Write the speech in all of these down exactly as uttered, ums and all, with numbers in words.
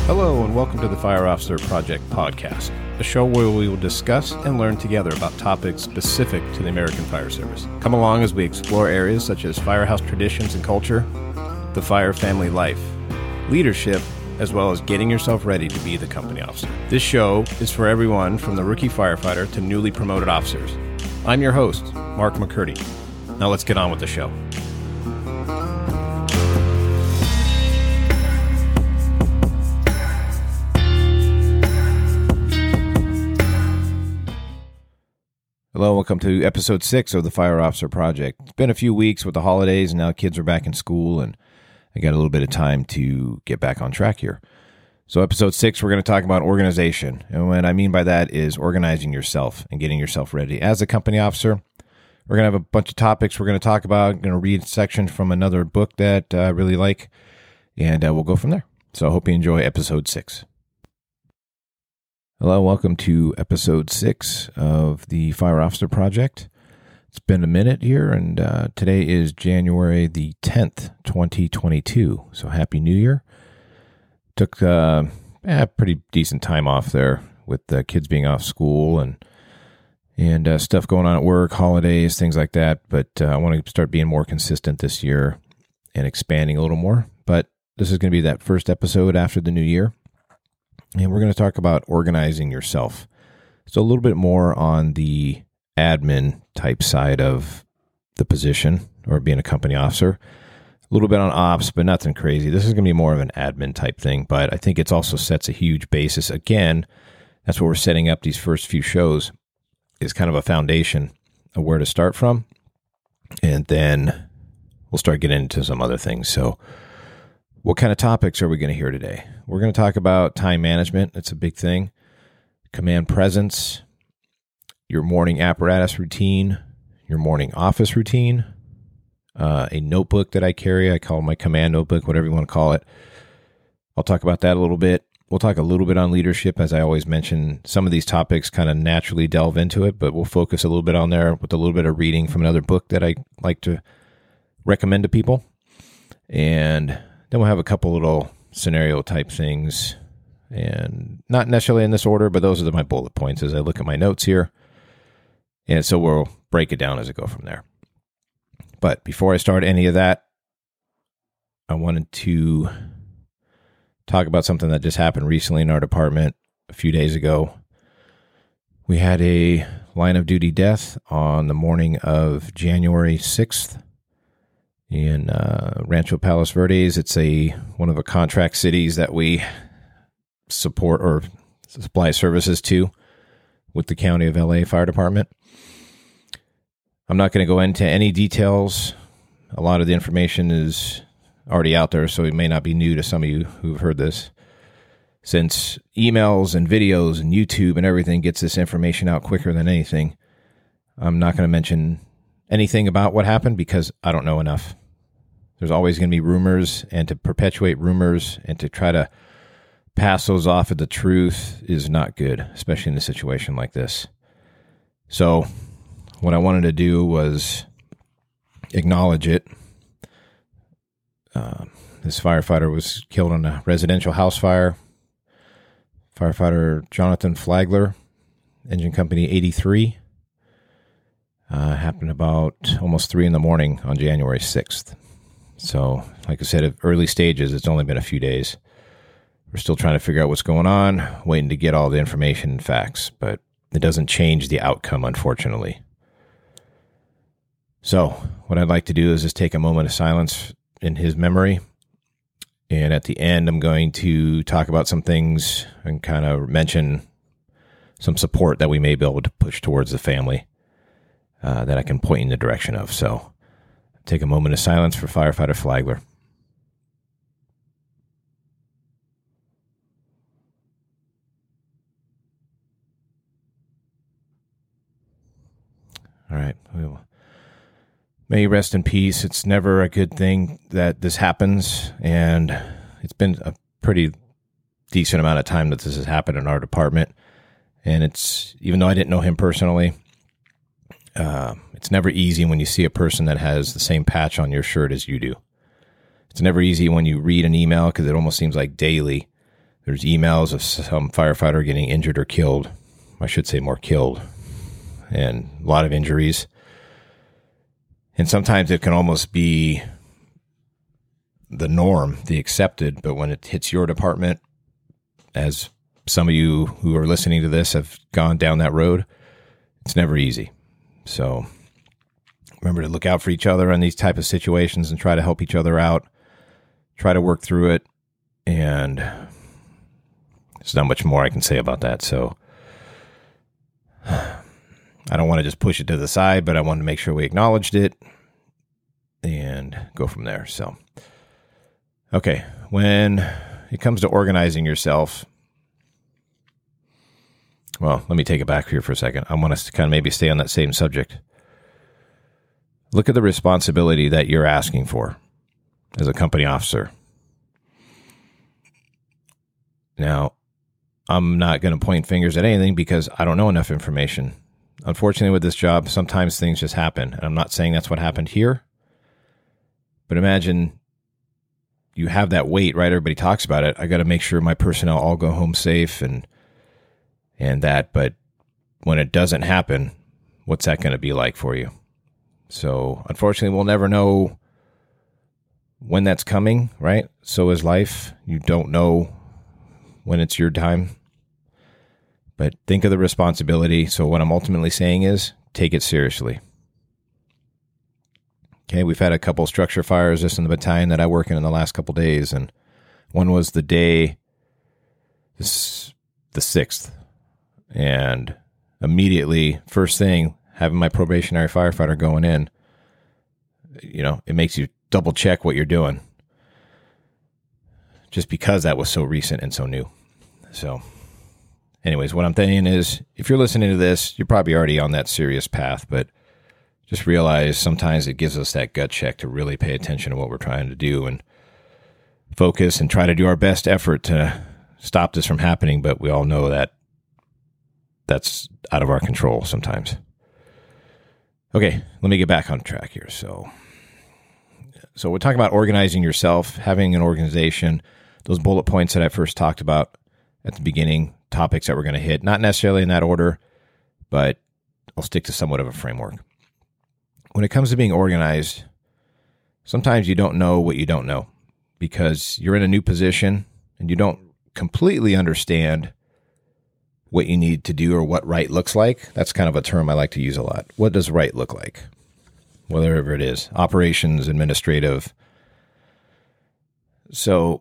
Hello and welcome to the Fire Officer Project podcast, a show where we will discuss and learn together about topics specific to the American Fire Service. Come along as we explore areas such as firehouse traditions and culture, the fire family life, leadership, as well as getting yourself ready to be the company officer. This show is for everyone from the rookie firefighter to newly promoted officers. I'm your host, Mark McCurdy. Now let's get on with the show. Hello, welcome to episode six of the Fire Officer Project. It's been a few weeks with the holidays, and now kids are back in school, and I got a little bit of time to get back on track here. So episode six, we're going to talk about organization. And what I mean by that is organizing yourself and getting yourself ready. As a company officer, we're going to have a bunch of topics we're going to talk about. I'm going to read a section from another book that I really like, and uh, we'll go from there. So I hope you enjoy episode six. Hello, welcome to episode six of the Fire Officer Project. It's been a minute here, and uh, today is January the tenth, twenty twenty-two. So happy New Year. Took uh, a pretty decent time off there with the kids being off school and and uh, stuff going on at work, holidays, things like that. But uh, I want to start being more consistent this year and expanding a little more. But this is going to be that first episode after the new year. And we're going to talk about organizing yourself. So a little bit more on the admin type side of the position or being a company officer. A little bit on ops, but nothing crazy. This is going to be more of an admin type thing, but I think it also sets a huge basis. Again, that's what we're setting up these first few shows is kind of a foundation of where to start from. And then we'll start getting into some other things. So what kind of topics are we going to hear today? We're going to talk about time management. That's a big thing. Command presence, your morning apparatus routine, your morning office routine, uh, a notebook that I carry. I call it my command notebook, whatever you want to call it. I'll talk about that a little bit. We'll talk a little bit on leadership. As I always mention, some of these topics kind of naturally delve into it, but we'll focus a little bit on there with a little bit of reading from another book that I like to recommend to people. And then we'll have a couple little scenario type things, and not necessarily in this order, but those are my bullet points as I look at my notes here. And so we'll break it down as I go from there. But before I start any of that, I wanted to talk about something that just happened recently in our department a few days ago. We had a line of duty death on the morning of January sixth. In uh, Rancho Palos Verdes. It's a one of the contract cities that we support or supply services to with the County of L A Fire Department. I'm not going to go into any details. A lot of the information is already out there, so it may not be new to some of you who've heard this. Since emails and videos and YouTube and everything gets this information out quicker than anything, I'm not going to mention anything about what happened because I don't know enough. There's always going to be rumors, and to perpetuate rumors and to try to pass those off as the truth is not good, especially in a situation like this. So what I wanted to do was acknowledge it. Uh, this firefighter was killed in a residential house fire. Firefighter Jonathan Flagler, Engine Company eighty-three. Uh, happened about almost three in the morning on January sixth. So, like I said, at early stages, it's only been a few days. We're still trying to figure out what's going on, waiting to get all the information and facts, but it doesn't change the outcome, unfortunately. So, what I'd like to do is just take a moment of silence in his memory. And at the end, I'm going to talk about some things and kind of mention some support that we may be able to push towards the family. Uh, that I can point in the direction of. So take a moment of silence for Firefighter Flagler. All right. Well, may you rest in peace. It's never a good thing that this happens, and it's been a pretty decent amount of time that this has happened in our department. And it's, even though I didn't know him personally, Uh, it's never easy when you see a person that has the same patch on your shirt as you do. It's never easy when you read an email because it almost seems like daily There's emails of some firefighter getting injured or killed. I should say more killed. And a lot of injuries. And sometimes it can almost be the norm, the accepted, but when it hits your department, as some of you who are listening to this have gone down that road, it's never easy. So remember to look out for each other in these type of situations and try to help each other out. Try to work through it. And there's not much more I can say about that. So I don't want to just push it to the side, but I wanted to make sure we acknowledged it and go from there. So, okay. When it comes to organizing yourself, well, let me take it back here for a second. I want us to kind of maybe stay on that same subject. Look at the responsibility that you're asking for as a company officer. Now, I'm not going to point fingers at anything because I don't know enough information. Unfortunately, with this job, sometimes things just happen. And I'm not saying that's what happened here. But imagine you have that weight, right? Everybody talks about it. I got to make sure my personnel all go home safe and and that. But when it doesn't happen, what's that going to be like for you? So unfortunately, we'll never know when that's coming, right? So is life. You don't know when it's your time. But think of the responsibility. So what I'm ultimately saying is take it seriously. Okay, we've had a couple structure fires just in the battalion that I work in in the last couple days, and one was the day, this, the sixth, and immediately, first thing, having my probationary firefighter going in, you know, it makes you double check what you're doing, just because that was so recent and so new. So, anyways, what I'm saying is, if you're listening to this, you're probably already on that serious path, but just realize sometimes it gives us that gut check to really pay attention to what we're trying to do and focus and try to do our best effort to stop this from happening. But we all know that that's out of our control sometimes. Okay, let me get back on track here. So, so we're talking about organizing yourself, having an organization, those bullet points that I first talked about at the beginning, topics that we're going to hit, not necessarily in that order, but I'll stick to somewhat of a framework. When it comes to being organized, sometimes you don't know what you don't know because you're in a new position and you don't completely understand what you need to do or what right looks like. That's kind of a term I like to use a lot. What does right look like? Whatever it is, operations, administrative. So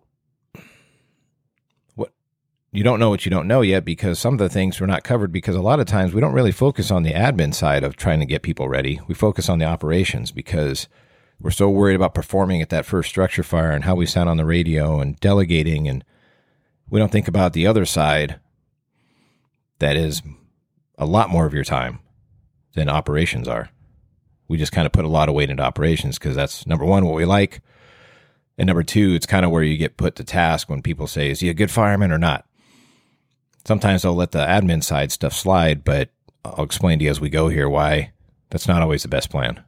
what you don't know what you don't know yet because some of the things were not covered because a lot of times we don't really focus on the admin side of trying to get people ready. We focus on the operations because we're so worried about performing at that first structure fire and how we sound on the radio and delegating, and we don't think about the other side that is a lot more of your time than operations are. We just kind of put a lot of weight into operations because that's, number one, what we like, and number two, it's kind of where you get put to task when people say, is he a good fireman or not? Sometimes I'll let the admin side stuff slide, but I'll explain to you as we go here why that's not always the best plan.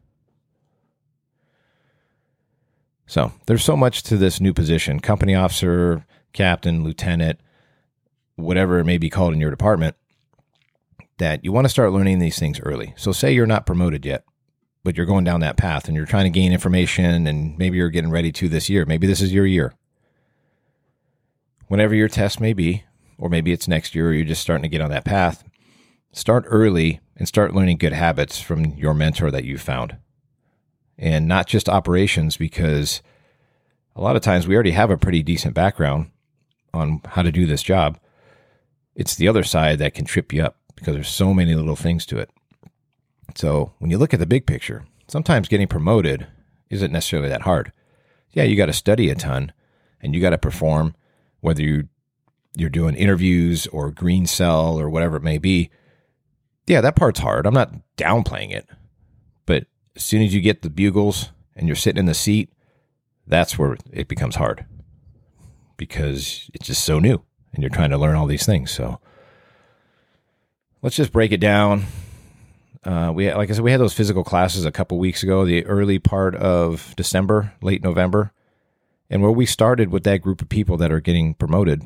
So there's so much to this new position, company officer, captain, lieutenant, whatever it may be called in your department, that you want to start learning these things early. So say you're not promoted yet, but you're going down that path and you're trying to gain information and maybe you're getting ready to this year. Maybe this is your year. Whenever your test may be, or maybe it's next year, or you're just starting to get on that path, start early and start learning good habits from your mentor that you found. And not just operations, because a lot of times we already have a pretty decent background on how to do this job. It's the other side that can trip you up because there's so many little things to it. So when you look at the big picture, sometimes getting promoted isn't necessarily that hard. Yeah, you got to study a ton and you got to perform, whether you you're doing interviews or green cell or whatever it may be. Yeah, that part's hard. I'm not downplaying it. But as soon as you get the bugles and you're sitting in the seat, that's where it becomes hard because it's just so new and you're trying to learn all these things. So let's just break it down. Uh, we like I said, we had those physical classes a couple weeks ago, the early part of December, late November, and where we started with that group of people that are getting promoted.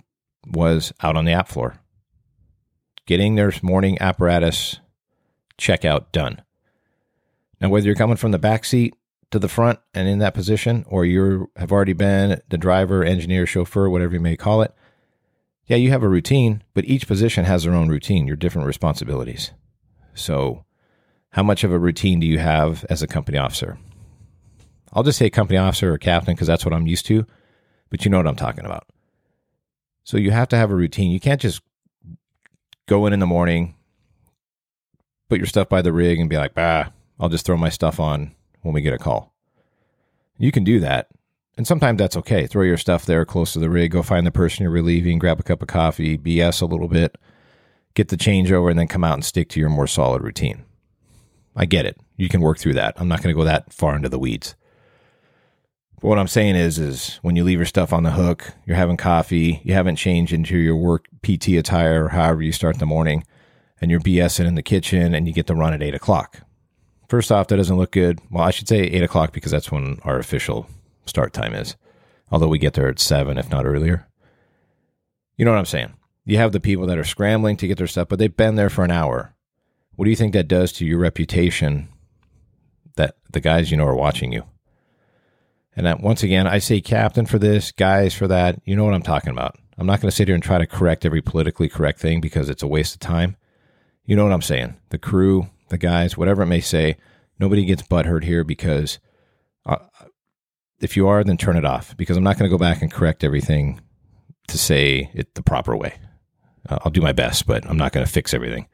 was out on the app floor, getting their morning apparatus checkout done. Now, whether you're coming from the back seat to the front and in that position, or you have already been the driver, engineer, chauffeur, whatever you may call it, yeah, you have a routine, but each position has their own routine, your different responsibilities. So how much of a routine do you have as a company officer? I'll just say company officer or captain because that's what I'm used to, but you know what I'm talking about. So you have to have a routine. You can't just go in in the morning, put your stuff by the rig and be like, bah, I'll just throw my stuff on when we get a call. You can do that. And sometimes that's okay. Throw your stuff there close to the rig, go find the person you're relieving, grab a cup of coffee, B S a little bit, get the changeover, and then come out and stick to your more solid routine. I get it. You can work through that. I'm not going to go that far into the weeds. But what I'm saying is, is when you leave your stuff on the hook, you're having coffee, you haven't changed into your work P T attire or however you start the morning, and you're BSing in the kitchen and you get to run at eight o'clock. First off, that doesn't look good. Well, I should say eight o'clock because that's when our official start time is. Although we get there at seven, if not earlier. You know what I'm saying? You have the people that are scrambling to get their stuff, but they've been there for an hour. What do you think that does to your reputation that the guys you know are watching you? And that, once again, I say captain for this, guys for that. You know what I'm talking about. I'm not going to sit here and try to correct every politically correct thing because it's a waste of time. You know what I'm saying? The crew, the guys, whatever it may say, nobody gets butthurt here because uh, if you are, then turn it off because I'm not going to go back and correct everything to say it the proper way. Uh, I'll do my best, but I'm not going to fix everything.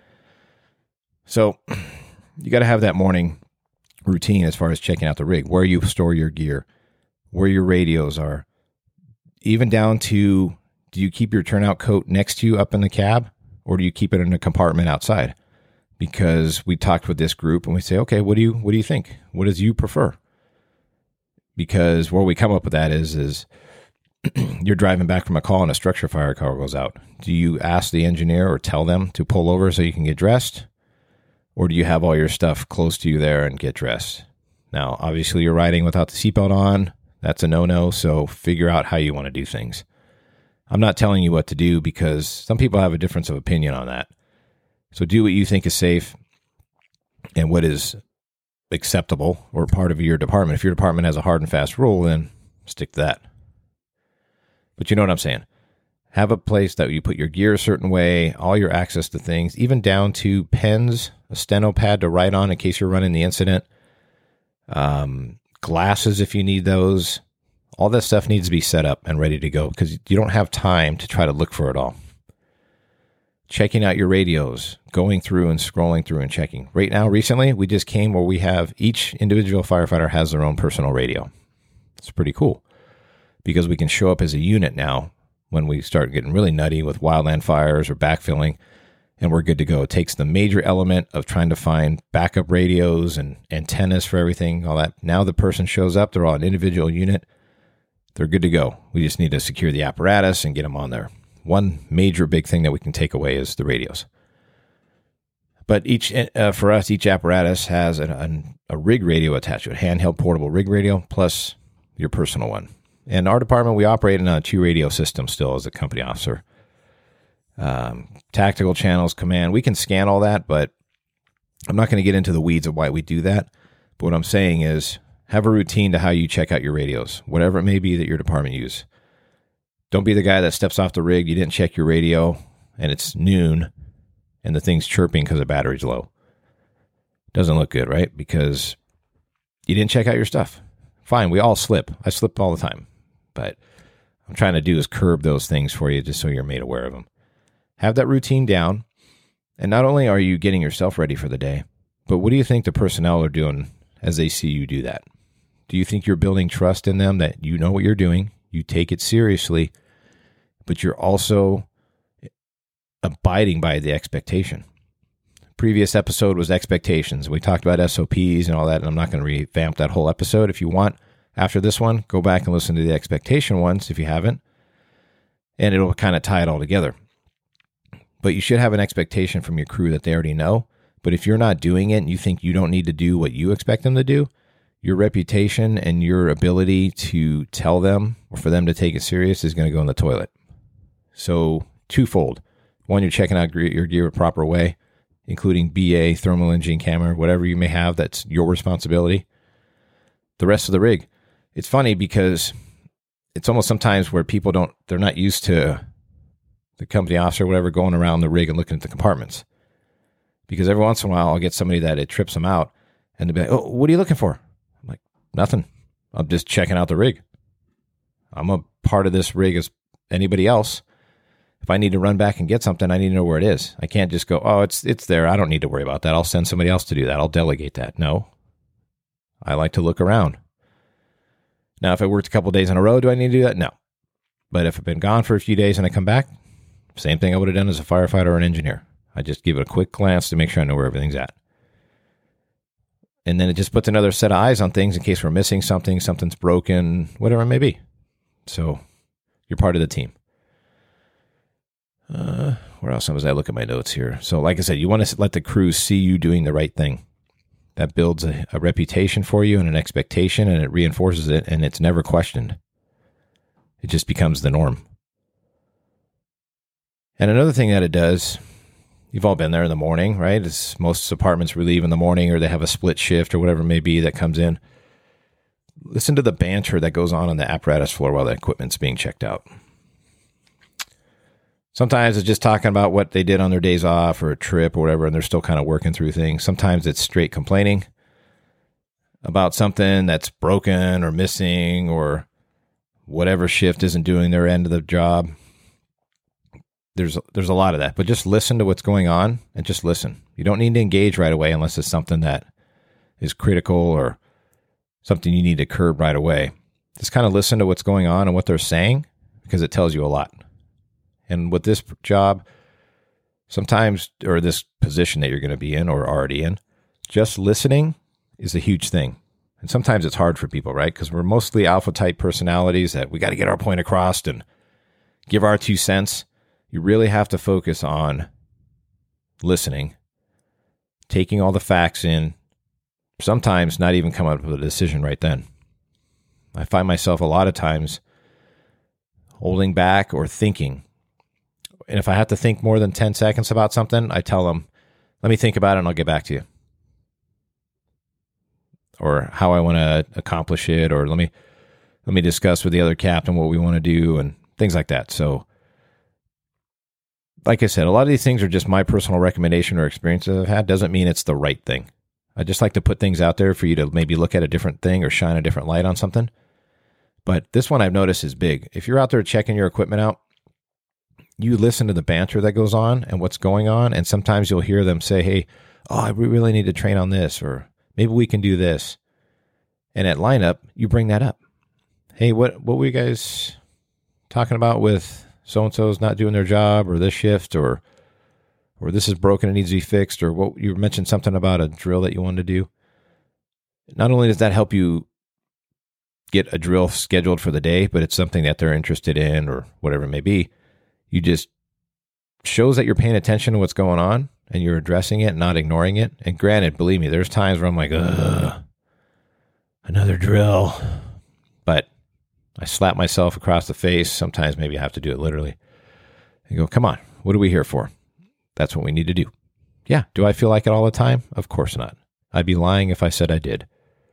So you got to have that morning routine as far as checking out the rig, where you store your gear, where your radios are, even down to, do you keep your turnout coat next to you up in the cab or do you keep it in a compartment outside? Because we talked with this group and we say, okay, what do you, what do you think? What does you prefer? Because where we come up with that is, is you're driving back from a call and a structure fire car goes out. Do you ask the engineer or tell them to pull over so you can get dressed? Or do you have all your stuff close to you there and get dressed? Now, obviously, you're riding without the seatbelt on. That's a no-no, so figure out how you want to do things. I'm not telling you what to do because some people have a difference of opinion on that. So do what you think is safe and what is acceptable or part of your department. If your department has a hard and fast rule, then stick to that. But you know what I'm saying? Have a place that you put your gear a certain way, all your access to things, even down to pens, a steno pad to write on in case you're running the incident, um, glasses if you need those. All that stuff needs to be set up and ready to go because you don't have time to try to look for it all. Checking out your radios, going through and scrolling through and checking. Right now, recently, we just came where we have each individual firefighter has their own personal radio. It's pretty cool because we can show up as a unit now when we start getting really nutty with wildland fires or backfilling, and we're good to go. It takes the major element of trying to find backup radios and antennas for everything, all that. Now the person shows up, they're all an individual unit. They're good to go. We just need to secure the apparatus and get them on there. One major big thing that we can take away is the radios. But each uh, for us, each apparatus has an, an, a rig radio attached to it, handheld portable rig radio, plus your personal one. In our department, we operate in a two-radio system still as a company officer. Um, tactical channels, command, we can scan all that, but I'm not going to get into the weeds of why we do that. But what I'm saying is have a routine to how you check out your radios, whatever it may be that your department uses. Don't be the guy that steps off the rig, you didn't check your radio, and it's noon, and the thing's chirping because the battery's low. Doesn't look good, right? Because you didn't check out your stuff. Fine, we all slip. I slip all the time. But I'm trying to do is curb those things for you just so you're made aware of them. Have that routine down. And not only are you getting yourself ready for the day, but what do you think the personnel are doing as they see you do that? Do you think you're building trust in them that you know what you're doing, you take it seriously, but you're also abiding by the expectation? Previous episode was expectations. We talked about S O Ps and all that, and I'm not going to revamp that whole episode. If you want, after this one, go back and listen to the expectation ones if you haven't, and it'll kind of tie it all together. But you should have an expectation from your crew that they already know. But if you're not doing it and you think you don't need to do what you expect them to do, your reputation and your ability to tell them or for them to take it serious is going to go in the toilet. So twofold. One, you're checking out your gear a proper way, including B A, thermal imaging camera, whatever you may have that's your responsibility. The rest of the rig. It's funny because it's almost sometimes where people don't, they're not used to the company officer or whatever going around the rig and looking at the compartments. Because every once in a while I'll get somebody that it trips them out and they'll be like, oh, what are you looking for? I'm like, nothing. I'm just checking out the rig. I'm a part of this rig as anybody else. If I need to run back and get something, I need to know where it is. I can't just go, oh, it's it's there. I don't need to worry about that. I'll send somebody else to do that. I'll delegate that. No. I like to look around. Now, if I worked a couple of days in a row, do I need to do that? No. But if I've been gone for a few days and I come back, same thing I would have done as a firefighter or an engineer. I just give it a quick glance to make sure I know where everything's at. And then it just puts another set of eyes on things in case we're missing something, something's broken, whatever it may be. So you're part of the team. Uh, where else was I? Look at my notes here. So like I said, you want to let the crew see you doing the right thing. That builds a, a reputation for you and an expectation, and it reinforces it, and it's never questioned. It just becomes the norm. And another thing that it does, you've all been there in the morning, right? It's, most apartments relieve in the morning, or they have a split shift or whatever it may be that comes in. Listen to the banter that goes on on the apparatus floor while the equipment's being checked out. Sometimes it's just talking about what they did on their days off or a trip or whatever, and they're still kind of working through things. Sometimes it's straight complaining about something that's broken or missing or whatever shift isn't doing their end of the job. There's there's a lot of that, but just listen to what's going on and just listen. You don't need to engage right away unless it's something that is critical or something you need to curb right away. Just kind of listen to what's going on and what they're saying because it tells you a lot. And with this job, sometimes, or this position that you're going to be in or already in, just listening is a huge thing. And sometimes it's hard for people, right? Because we're mostly alpha type personalities that we got to get our point across and give our two cents. You really have to focus on listening, taking all the facts in, sometimes not even come up with a decision right then. I find myself a lot of times holding back or thinking. And if I have to think more than ten seconds about something, I tell them, let me think about it and I'll get back to you. Or how I want to accomplish it, or let me let me discuss with the other captain what we want to do and things like that. So, like I said, a lot of these things are just my personal recommendation or experiences I've had. Doesn't mean it's the right thing. I just like to put things out there for you to maybe look at a different thing or shine a different light on something. But this one I've noticed is big. If you're out there checking your equipment out, you listen to the banter that goes on and what's going on, and sometimes you'll hear them say, hey, oh, I really need to train on this, or maybe we can do this. And at lineup, you bring that up. Hey, what what were you guys talking about with so-and-so's not doing their job, or this shift, or or this is broken and needs to be fixed, or what you mentioned something about a drill that you wanted to do. Not only does that help you get a drill scheduled for the day, but it's something that they're interested in or whatever it may be. You just shows that you're paying attention to what's going on and you're addressing it, not ignoring it. And granted, believe me, there's times where I'm like, ugh, another drill. But I slap myself across the face. Sometimes maybe I have to do it literally. And go, come on, what are we here for? That's what we need to do. Yeah. Do I feel like it all the time? Of course not. I'd be lying if I said I did.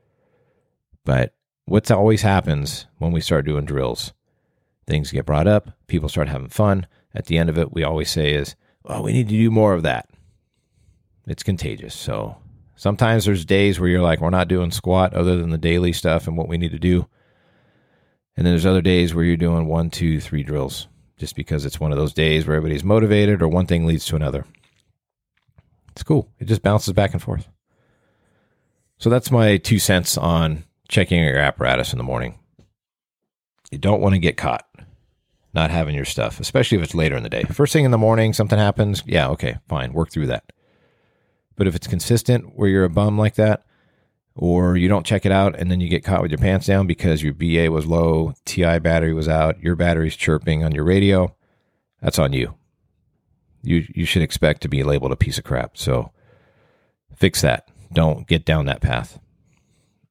But what always happens when we start doing drills, things get brought up, people start having fun. At the end of it, we always say is, well, we need to do more of that. It's contagious. So sometimes there's days where you're like, we're not doing squat other than the daily stuff and what we need to do. And then there's other days where you're doing one, two, three drills just because it's one of those days where everybody's motivated or one thing leads to another. It's cool. It just bounces back and forth. So that's my two cents on checking your apparatus in the morning. You don't want to get caught not having your stuff, especially if it's later in the day. First thing in the morning, something happens. Yeah, okay, fine. Work through that. But if it's consistent where you're a bum like that, or you don't check it out and then you get caught with your pants down because your B A was low, T I battery was out, your battery's chirping on your radio, that's on you. You you should expect to be labeled a piece of crap. So fix that. Don't get down that path.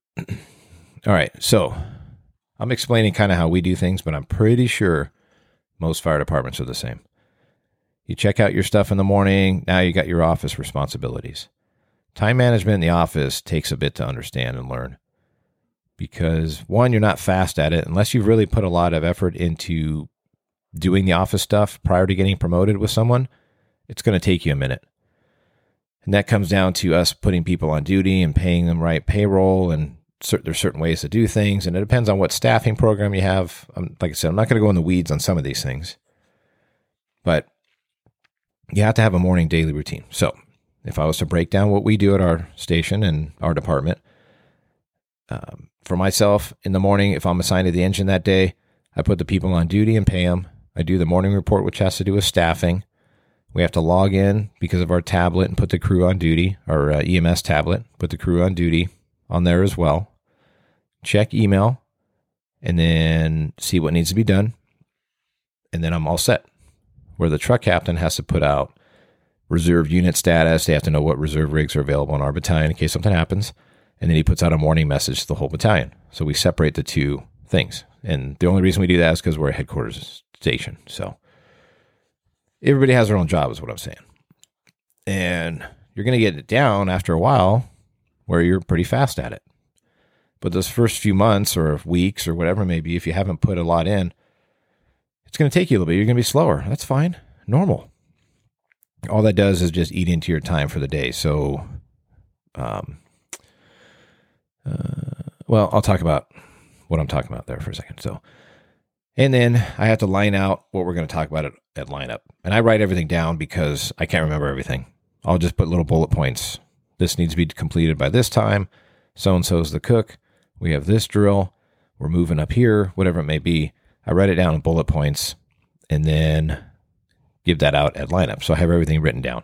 All right, so I'm explaining kind of how we do things, but I'm pretty sure Most fire departments are the same. You check out your stuff in the morning. Now you got your office responsibilities. Time management in the office takes a bit to understand and learn because, one, you're not fast at it unless you've really put a lot of effort into doing the office stuff prior to getting promoted with someone. It's going to take you a minute. And that comes down to us putting people on duty and paying them right payroll, and cert- there's certain ways to do things, and it depends on what staffing program you have. Um, like I said, I'm not going to go in the weeds on some of these things, but you have to have a morning daily routine. So if I was to break down what we do at our station and our department, um, for myself in the morning, if I'm assigned to the engine that day, I put the people on duty and pay them. I do the morning report, which has to do with staffing. We have to log in because of our tablet and put the crew on duty, our uh, E M S tablet, put the crew on duty on there as well. Check email and then see what needs to be done. And then I'm all set. Where the truck captain has to put out reserve unit status. They have to know what reserve rigs are available in our battalion in case something happens. And then he puts out a morning message to the whole battalion. So we separate the two things. And the only reason we do that is because we're a headquarters station. So everybody has their own job is what I'm saying. And you're going to get it down after a while where you're pretty fast at it. But those first few months or weeks or whatever it may be, if you haven't put a lot in, it's going to take you a little bit. You're going to be slower. That's fine. Normal. All that does is just eat into your time for the day. So, um, uh, well, I'll talk about what I'm talking about there for a second. So, and then I have to line out what we're going to talk about at, at lineup. And I write everything down because I can't remember everything. I'll just put little bullet points. This needs to be completed by this time. So-and-so's the cook. We have this drill. We're moving up here, whatever it may be. I write it down in bullet points and then give that out at lineup. So I have everything written down.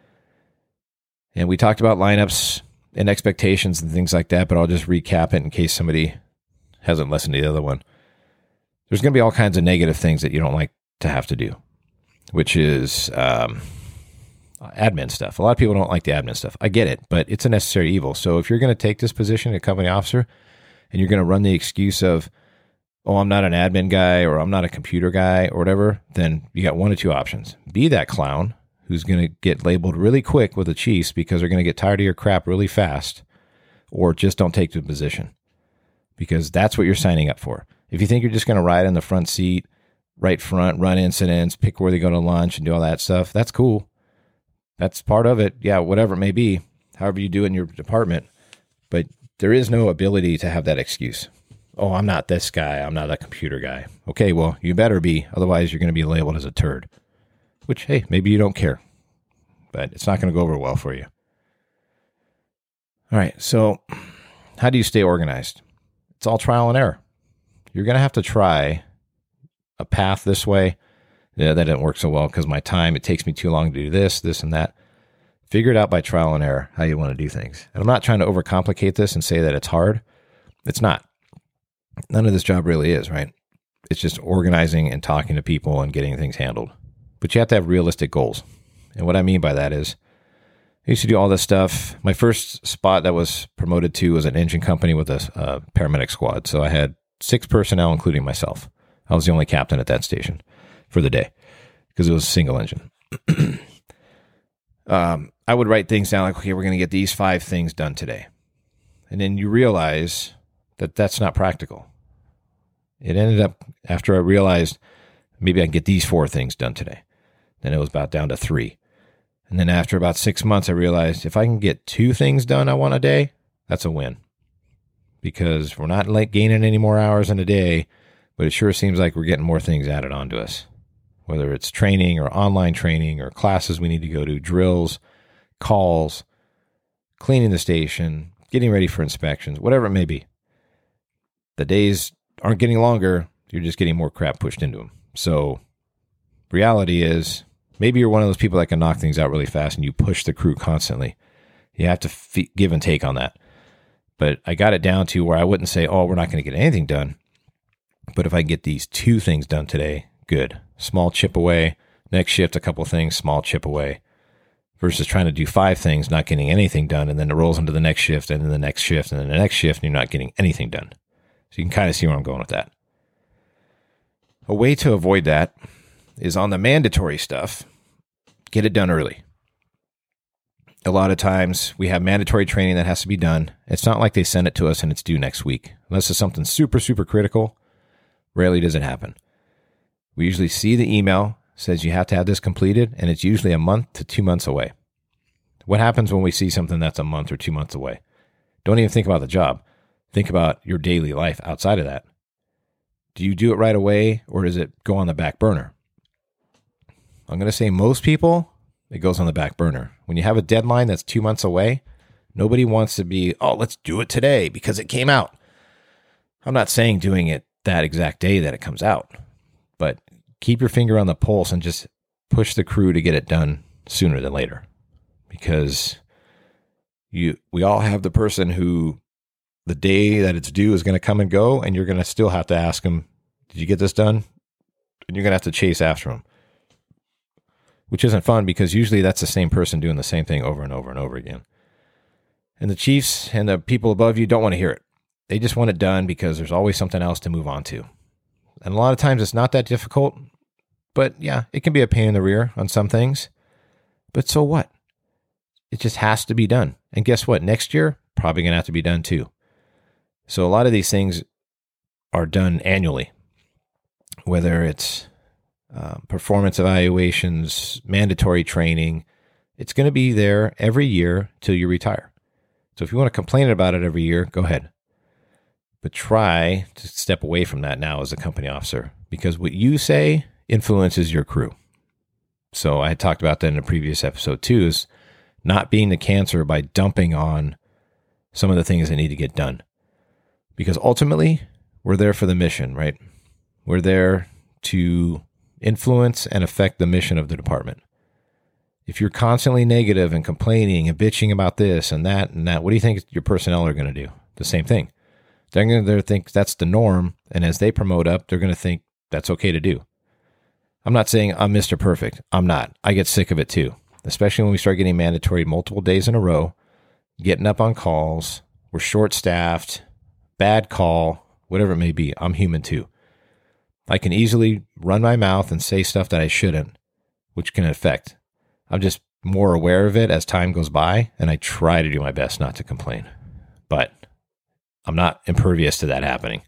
And we talked about lineups and expectations and things like that, but I'll just recap it in case somebody hasn't listened to the other one. There's going to be all kinds of negative things that you don't like to have to do, which is um, admin stuff. A lot of people don't like the admin stuff. I get it, but it's a necessary evil. So if you're going to take this position, a company officer, and you're going to run the excuse of, oh, I'm not an admin guy or I'm not a computer guy or whatever, then you got one or two options. Be that clown who's going to get labeled really quick with the chiefs because they're going to get tired of your crap really fast, or just don't take the position because that's what you're signing up for. If you think you're just going to ride in the front seat, right front, run incidents, pick where they go to lunch and do all that stuff, that's cool. That's part of it. Yeah, whatever it may be, however you do it in your department. But there is no ability to have that excuse. Oh, I'm not this guy. I'm not a computer guy. Okay, well, you better be. Otherwise, you're going to be labeled as a turd. Which, hey, maybe you don't care. But it's not going to go over well for you. All right, so how do you stay organized? It's all trial and error. You're going to have to try a path this way. Yeah, that didn't work so well because my time, it takes me too long to do this, this, and that. Figure it out by trial and error, how you want to do things. And I'm not trying to overcomplicate this and say that it's hard. It's not. None of this job really is, right? It's just organizing and talking to people and getting things handled. But you have to have realistic goals. And what I mean by that is, I used to do all this stuff. My first spot that was promoted to was an engine company with a, a paramedic squad. So I had six personnel, including myself. I was the only captain at that station for the day because it was a single engine. um, I would write things down like, okay, we're going to get these five things done today. And then you realize that that's not practical. It ended up, after I realized maybe I can get these four things done today, then it was about down to three. And then after about six months, I realized if I can get two things done I want a day, that's a win. Because we're not like gaining any more hours in a day, but it sure seems like we're getting more things added onto us. Whether it's training or online training or classes we need to go to, drills, calls, cleaning the station, getting ready for inspections, whatever it may be. The days aren't getting longer. You're just getting more crap pushed into them. So reality is maybe you're one of those people that can knock things out really fast and you push the crew constantly. You have to f- give and take on that. But I got it down to where I wouldn't say, oh, we're not going to get anything done. But if I get these two things done today, good. Small chip away. Next shift, a couple of things, small chip away. Versus trying to do five things, not getting anything done, and then it rolls into the next shift, and then the next shift, and then the next shift, and you're not getting anything done. So you can kind of see where I'm going with that. A way to avoid that is on the mandatory stuff, get it done early. A lot of times we have mandatory training that has to be done. It's not like they send it to us and it's due next week. Unless it's something super, super critical, rarely does it happen. We usually see the email, says you have to have this completed, and it's usually a month to two months away. What happens when we see something that's a month or two months away? Don't even think about the job. Think about your daily life outside of that. Do you do it right away, or does it go on the back burner? I'm going to say most people, it goes on the back burner. When you have a deadline that's two months away, nobody wants to be, oh, let's do it today because it came out. I'm not saying doing it that exact day that it comes out, but keep your finger on the pulse and just push the crew to get it done sooner than later. Because you, we all have the person who the day that it's due is going to come and go, and you're going to still have to ask them, did you get this done? And you're going to have to chase after them. Which isn't fun because usually that's the same person doing the same thing over and over and over again. And the chiefs and the people above you don't want to hear it. They just want it done because there's always something else to move on to. And a lot of times it's not that difficult, but yeah, it can be a pain in the rear on some things. But so what? It just has to be done. And guess what? Next year, probably going to have to be done too. So a lot of these things are done annually, whether it's Uh, performance evaluations, mandatory training. It's going to be there every year till you retire. So if you want to complain about it every year, go ahead. But try to step away from that now as a company officer, because what you say influences your crew. So I had talked about that in a previous episode too, is not being the cancer by dumping on some of the things that need to get done. Because ultimately, we're there for the mission, right? We're there to influence and affect the mission of the department. If you're constantly negative and complaining and bitching about this and that and that, what do you think your personnel are going to do? The same thing. They're going to think that's the norm, and as they promote up, they're going to think that's okay to do. I'm not saying I'm Mister Perfect. I'm not. I get sick of it too, especially when we start getting mandatory multiple days in a row, getting up on calls, we're short-staffed, bad call, whatever it may be. I'm human too. I can easily run my mouth and say stuff that I shouldn't, which can affect. I'm just more aware of it as time goes by, and I try to do my best not to complain. But I'm not impervious to that happening.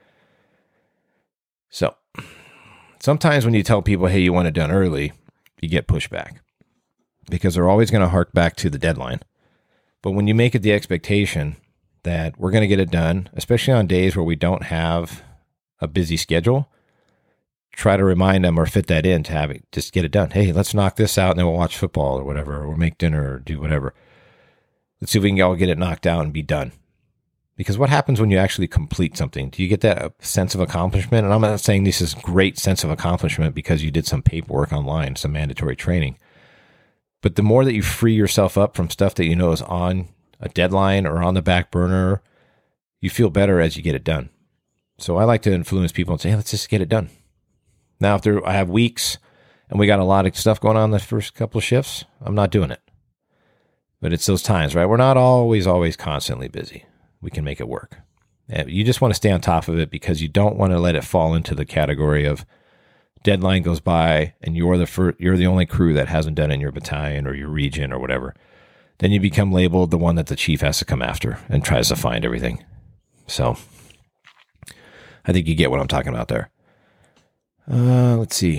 So sometimes when you tell people, hey, you want it done early, you get pushback because they're always going to hark back to the deadline. But when you make it the expectation that we're going to get it done, especially on days where we don't have a busy schedule, try to remind them or fit that in to have it, just get it done. Hey, let's knock this out and then we'll watch football or whatever, or we'll make dinner or do whatever. Let's see if we can all get it knocked out and be done. Because what happens when you actually complete something? Do you get that sense of accomplishment? And I'm not saying this is great sense of accomplishment because you did some paperwork online, some mandatory training. But the more that you free yourself up from stuff that you know is on a deadline or on the back burner, you feel better as you get it done. So I like to influence people and say, hey, let's just get it done. Now, if there, I have weeks and we got a lot of stuff going on the first couple of shifts, I'm not doing it. But it's those times, right? We're not always, always constantly busy. We can make it work. And you just want to stay on top of it because you don't want to let it fall into the category of deadline goes by and you're the first, you're the only crew that hasn't done it in your battalion or your region or whatever. Then you become labeled the one that the chief has to come after and tries to find everything. So I think you get what I'm talking about there. Uh, let's see.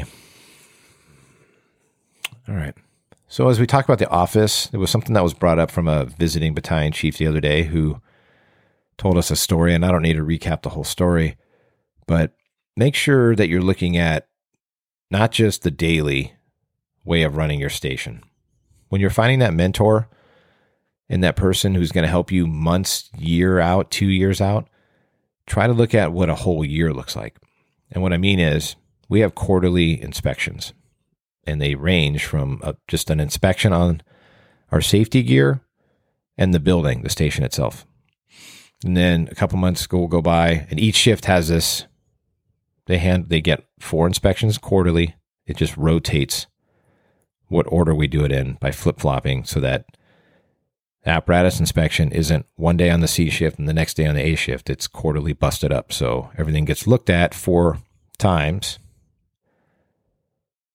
All right. So as we talk about the office, there was something that was brought up from a visiting battalion chief the other day who told us a story, and I don't need to recap the whole story, but make sure that you're looking at not just the daily way of running your station. When you're finding that mentor and that person who's going to help you months, year out, two years out, try to look at what a whole year looks like. And what I mean is we have quarterly inspections, and they range from a, just an inspection on our safety gear and the building, the station itself. And then a couple months go go by, and each shift has this. They hand they get four inspections quarterly. It just rotates what order we do it in by flip-flopping so that the apparatus inspection isn't one day on the C shift and the next day on the A shift. It's quarterly busted up. So everything gets looked at four times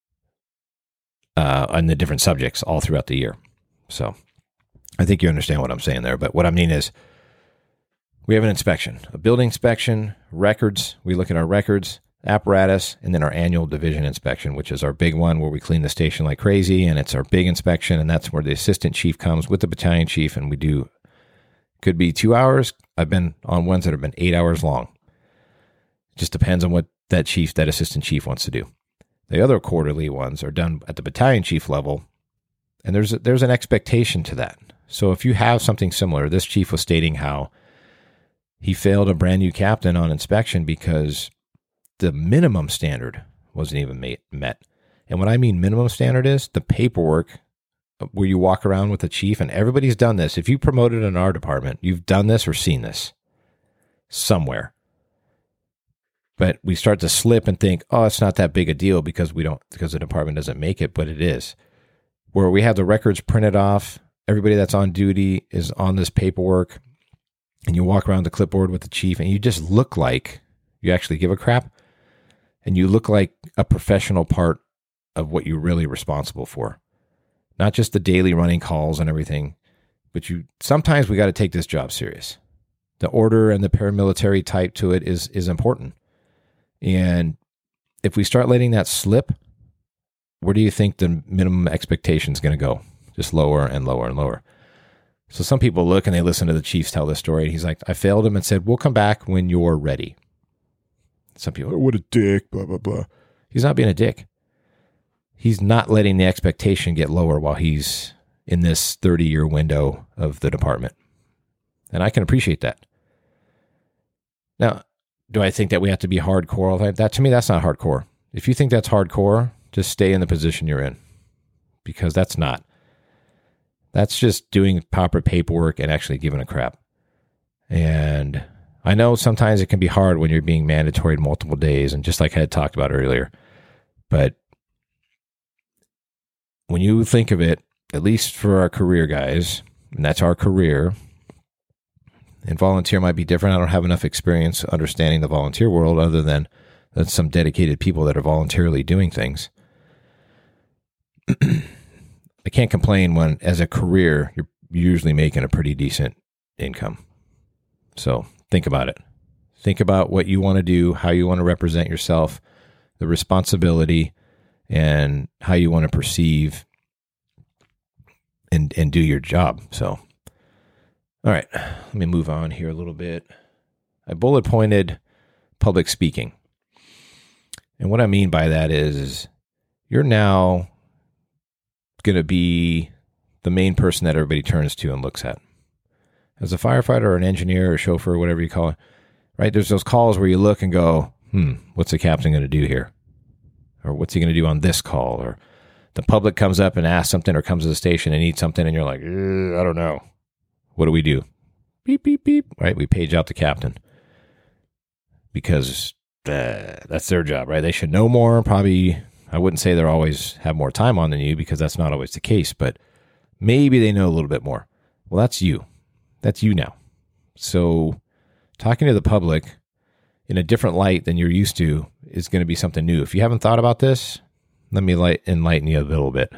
uh, on the different subjects all throughout the year. So I think you understand what I'm saying there. But what I mean is we have an inspection, a building inspection, records. We look at our records, apparatus, and then our annual division inspection, which is our big one where we clean the station like crazy. And it's our big inspection. And that's where the assistant chief comes with the battalion chief. And we do, could be two hours. I've been on ones that have been eight hours long. Just depends on what that chief, that assistant chief wants to do. The other quarterly ones are done at the battalion chief level, and there's a, there's an expectation to that. So if you have something similar, this chief was stating how he failed a brand new captain on inspection because the minimum standard wasn't even made, met. And what I mean minimum standard is the paperwork where you walk around with the chief, and everybody's done this. If you promoted in our department, you've done this or seen this somewhere. But we start to slip and think, oh, it's not that big a deal because we don't, because the department doesn't make it, but it is. Where we have the records printed off, everybody that's on duty is on this paperwork, and you walk around the clipboard with the chief, and you just look like you actually give a crap, and you look like a professional part of what you're really responsible for. Not just the daily running calls and everything, but you sometimes we got to take this job serious. The order and the paramilitary type to it is is important. And if we start letting that slip, where do you think the minimum expectation is going to go? Just lower and lower and lower. So some people look and they listen to the chiefs tell this story. And he's like, I failed him and said, we'll come back when you're ready. Some people, oh, what a dick, blah, blah, blah. He's not being a dick. He's not letting the expectation get lower while he's in this thirty-year window of the department. And I can appreciate that. Now, do I think that we have to be hardcore all the time? That, to me, that's not hardcore. If you think that's hardcore, just stay in the position you're in, because that's not. That's just doing proper paperwork and actually giving a crap. And I know sometimes it can be hard when you're being mandatory multiple days, and just like I had talked about earlier. But when you think of it, at least for our career guys, and that's our career, and volunteer might be different. I don't have enough experience understanding the volunteer world other than, than some dedicated people that are voluntarily doing things. I can't complain when, as a career, you're usually making a pretty decent income. So think about it. Think about what you want to do, how you want to represent yourself, the responsibility, and how you want to perceive and, and do your job. So, all right, let me move on here a little bit. I bullet pointed public speaking. And what I mean by that is, is you're now going to be the main person that everybody turns to and looks at. As a firefighter or an engineer or chauffeur, whatever you call it, right? There's those calls where you look and go, hmm, what's the captain going to do here? Or what's he going to do on this call? Or the public comes up and asks something or comes to the station and needs something, and you're like, I don't know. What do we do? Beep, beep, beep. Right? We page out the captain because uh, that's their job, right? They should know more. Probably, I wouldn't say they're always have more time on than you, because that's not always the case, but maybe they know a little bit more. Well, that's you. That's you now. So talking to the public in a different light than you're used to is going to be something new. If you haven't thought about this, let me light, enlighten you a little bit.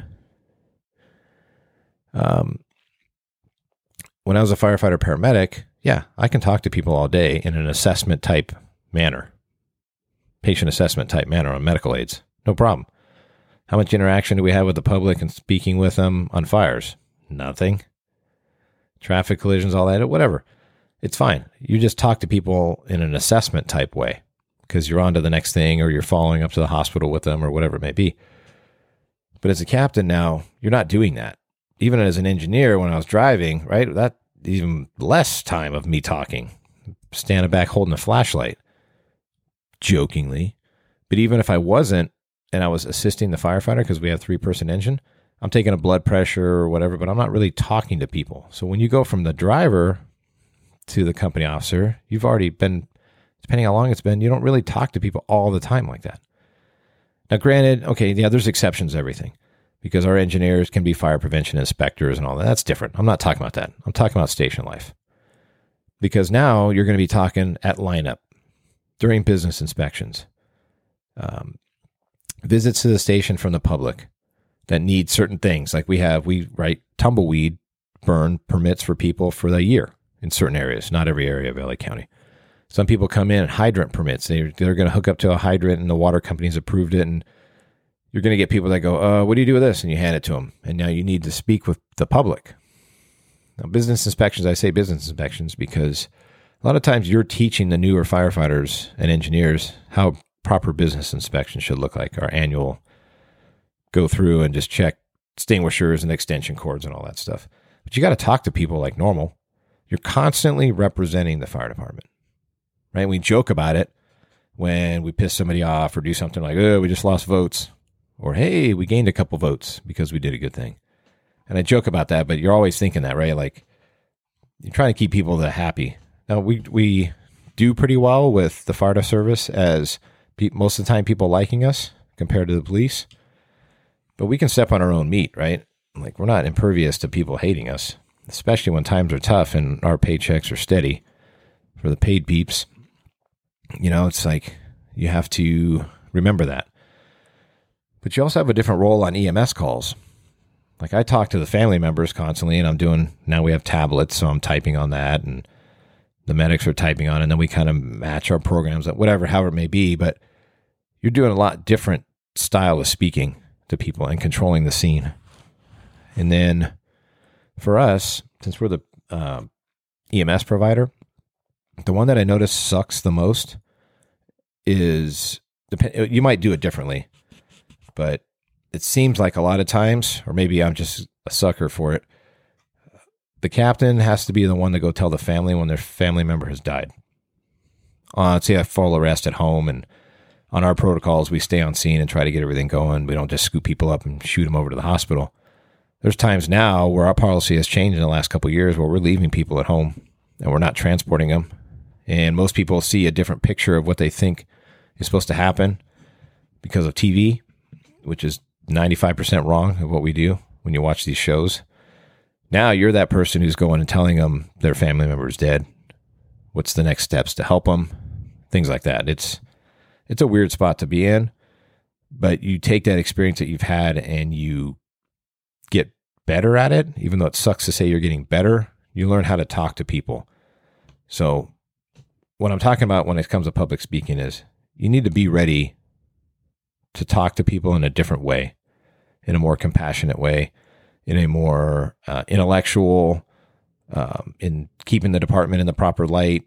Um, when I was a firefighter paramedic, yeah, I can talk to people all day in an assessment type manner, patient assessment type manner on medical aids. No problem. How much interaction do we have with the public and speaking with them on fires? Nothing. Traffic collisions, all that, whatever. It's fine. You just talk to people in an assessment type way because you're on to the next thing, or you're following up to the hospital with them, or whatever it may be. But as a captain now, you're not doing that. Even as an engineer, when I was driving, right, that even less time of me talking, standing back holding a flashlight, jokingly. But even if I wasn't, and I was assisting the firefighter because we have a three-person engine, I'm taking a blood pressure or whatever, but I'm not really talking to people. So when you go from the driver to the company officer, you've already been, depending how long it's been, you don't really talk to people all the time like that. Now, granted, okay, yeah, there's exceptions to everything, because our engineers can be fire prevention inspectors and all that. That's different. I'm not talking about that. I'm talking about station life. Because now you're going to be talking at lineup, during business inspections, um, visits to the station from the public, that need certain things. Like we have, we write tumbleweed burn permits for people for the year in certain areas, not every area of L A County. Some people come in and hydrant permits. They, they're going to hook up to a hydrant and the water company's approved it. And you're going to get people that go, uh, what do you do with this? And you hand it to them. And now you need to speak with the public. Now, business inspections, I say business inspections because a lot of times you're teaching the newer firefighters and engineers how proper business inspection should look like. Our annual go through and just check extinguishers and extension cords and all that stuff. But you got to talk to people like normal. You're constantly representing the fire department, right? We joke about it when we piss somebody off or do something like, oh, we just lost votes. Or, hey, we gained a couple votes because we did a good thing. And I joke about that, but you're always thinking that, right? Like, you're trying to keep people that happy. Now, we we do pretty well with the fire service as pe- most of the time people liking us compared to the police. But we can step on our own meat, right? Like, we're not impervious to people hating us, especially when times are tough and our paychecks are steady for the paid peeps. You know, it's like you have to remember that. But you also have a different role on E M S calls. Like I talk to the family members constantly, and I'm doing, now we have tablets, so I'm typing on that, and the medics are typing on, and then we kind of match our programs, whatever, however it may be. But you're doing a lot different style of speaking to people and controlling the scene. And then for us, since we're the uh, E M S provider, the one that I notice sucks the most is, you might do it differently, but it seems like a lot of times, or maybe I'm just a sucker for it, the captain has to be the one to go tell the family when their family member has died. Uh, let's say a full arrest at home, and on our protocols, we stay on scene and try to get everything going. We don't just scoop people up and shoot them over to the hospital. There's times now where our policy has changed in the last couple of years where we're leaving people at home and we're not transporting them. And most people see a different picture of what they think is supposed to happen because of T V, which is ninety-five percent wrong of what we do when you watch these shows. Now you're that person who's going and telling them their family member is dead. What's the next steps to help them? Things like that. It's it's a weird spot to be in, but you take that experience that you've had and you get better at it. Even though it sucks to say you're getting better, you learn how to talk to people. So what I'm talking about when it comes to public speaking is you need to be ready to talk to people in a different way, in a more compassionate way, in a more uh, intellectual, um, in keeping the department in the proper light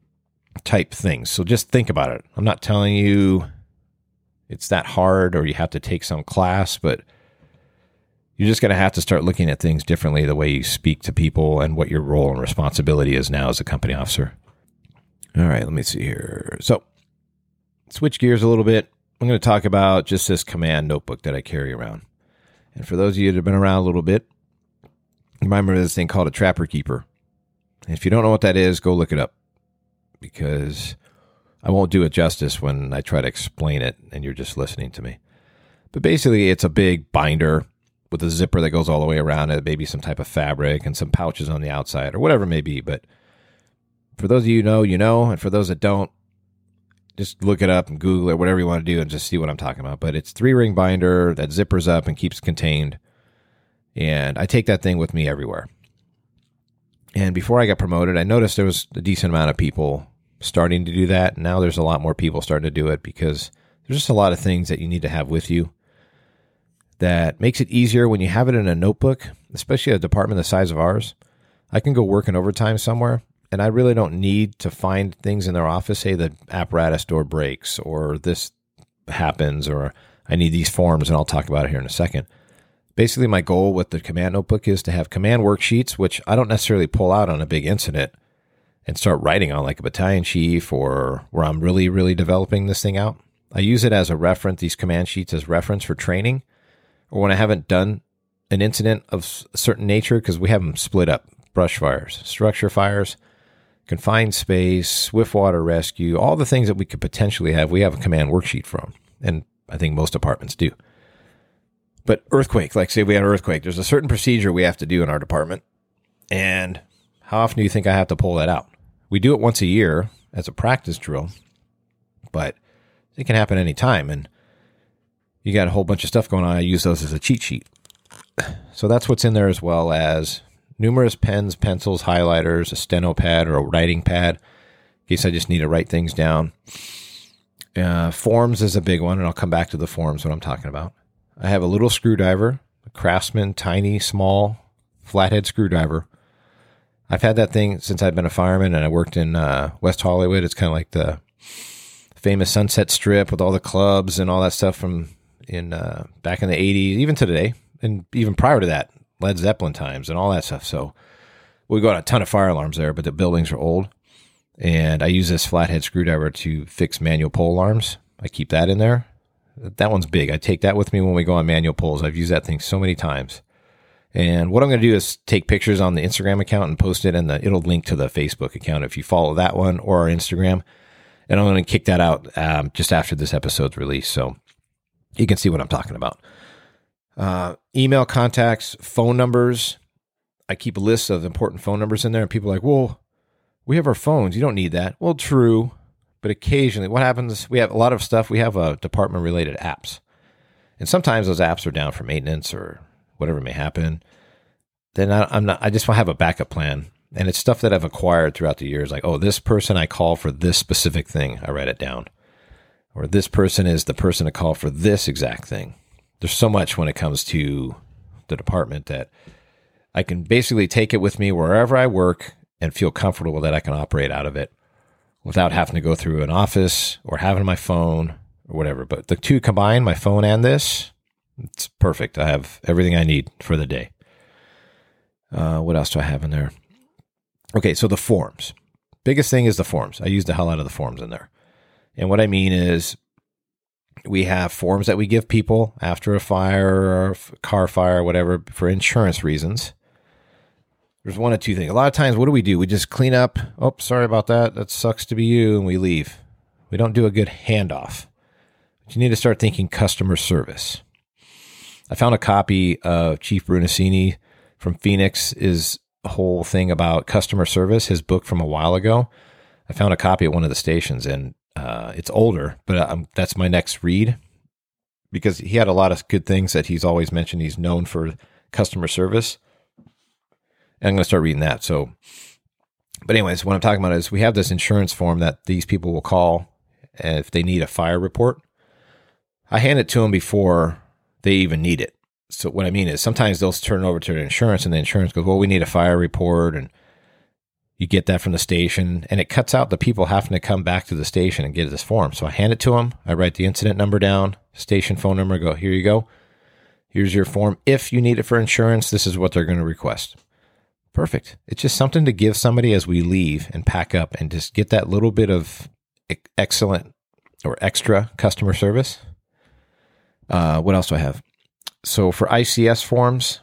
type things. So just think about it. I'm not telling you it's that hard or you have to take some class, but you're just going to have to start looking at things differently, the way you speak to people and what your role and responsibility is now as a company officer. All right, let me see here. So switch gears a little bit. I'm going to talk about just this command notebook that I carry around. And for those of you that have been around a little bit, you might remember this thing called a Trapper Keeper. And if you don't know what that is, go look it up, because I won't do it justice when I try to explain it and you're just listening to me. But basically, it's a big binder with a zipper that goes all the way around it, maybe some type of fabric and some pouches on the outside or whatever it may be. But for those of you who know, you know, and for those that don't, just look it up and Google it, whatever you want to do, and just see what I'm talking about. But it's three-ring binder that zippers up and keeps contained. And I take that thing with me everywhere. And before I got promoted, I noticed there was a decent amount of people starting to do that. Now there's a lot more people starting to do it because there's just a lot of things that you need to have with you that makes it easier when you have it in a notebook, especially a department the size of ours. I can go work in overtime somewhere, and I really don't need to find things in their office, say the apparatus door breaks or this happens or I need these forms, and I'll talk about it here in a second. Basically, my goal with the command notebook is to have command worksheets, which I don't necessarily pull out on a big incident and start writing on like a battalion chief or where I'm really, really developing this thing out. I use it as a reference, these command sheets as reference for training, or when I haven't done an incident of a certain nature, because we have them split up: brush fires, structure fires, confined space, swift water rescue, all the things that we could potentially have, we have a command worksheet from. And I think most departments do. But earthquake, like say we had an earthquake, there's a certain procedure we have to do in our department. And how often do you think I have to pull that out? We do it once a year as a practice drill, but it can happen any time. And you got a whole bunch of stuff going on. I use those as a cheat sheet. So that's what's in there, as well as numerous pens, pencils, highlighters, a steno pad or a writing pad, in case I just need to write things down. Uh, forms is a big one, and I'll come back to the forms when I'm talking about. I have a little screwdriver, a Craftsman, tiny, small, flathead screwdriver. I've had that thing since I've been a fireman, and I worked in uh, West Hollywood. It's kind of like the famous Sunset Strip with all the clubs and all that stuff from in uh, back in the eighties, even to today, and even prior to that, Led Zeppelin times and all that stuff. So we got a ton of fire alarms there, but the buildings are old. And I use this flathead screwdriver to fix manual pole alarms. I keep that in there. That one's big. I take that with me when we go on manual poles. I've used that thing so many times. And what I'm going to do is take pictures on the Instagram account and post it, and the, it'll link to the Facebook account if you follow that one or our Instagram. And I'm going to kick that out um, just after this episode's release, so you can see what I'm talking about. Uh, email contacts, phone numbers. I keep a list of important phone numbers in there, and people are like, well, we have our phones. You don't need that. Well, true. But occasionally, what happens, we have a lot of stuff. We have uh, department-related apps. And sometimes those apps are down for maintenance or whatever may happen. Then I, I'm not, I just want to have a backup plan. And it's stuff that I've acquired throughout the years. Like, oh, this person I call for this specific thing. I write it down. Or this person is the person to call for this exact thing. There's so much when it comes to the department that I can basically take it with me wherever I work and feel comfortable that I can operate out of it without having to go through an office or having my phone or whatever. But the two combined, my phone and this, it's perfect. I have everything I need for the day. Uh, what else do I have in there? Okay, so the forms. Biggest thing is the forms. I use the hell out of the forms in there. And what I mean is we have forms that we give people after a fire or a car fire or whatever for insurance reasons. There's one of two things. A lot of times, what do we do? We just clean up. Oh, sorry about that. That sucks to be you. And we leave. We don't do a good handoff. But you need to start thinking customer service. I found a copy of Chief Brunacini from Phoenix, is a whole thing about customer service, his book from a while ago. I found a copy at one of the stations, and uh, it's older, but um, that's my next read because he had a lot of good things that he's always mentioned. He's known for customer service. And I'm going to start reading that. So, but anyways, what I'm talking about is we have this insurance form that these people will call if they need a fire report. I hand it to them before they even need it. So what I mean is sometimes they'll turn it over to the insurance and the insurance goes, well, we need a fire report. And you get that from the station, and it cuts out the people having to come back to the station and get this form. So I hand it to them. I write the incident number down, station phone number, go, here you go. Here's your form. If you need it for insurance, this is what they're going to request. Perfect. It's just something to give somebody as we leave and pack up and just get that little bit of excellent or extra customer service. Uh, what else do I have? So for I C S forms,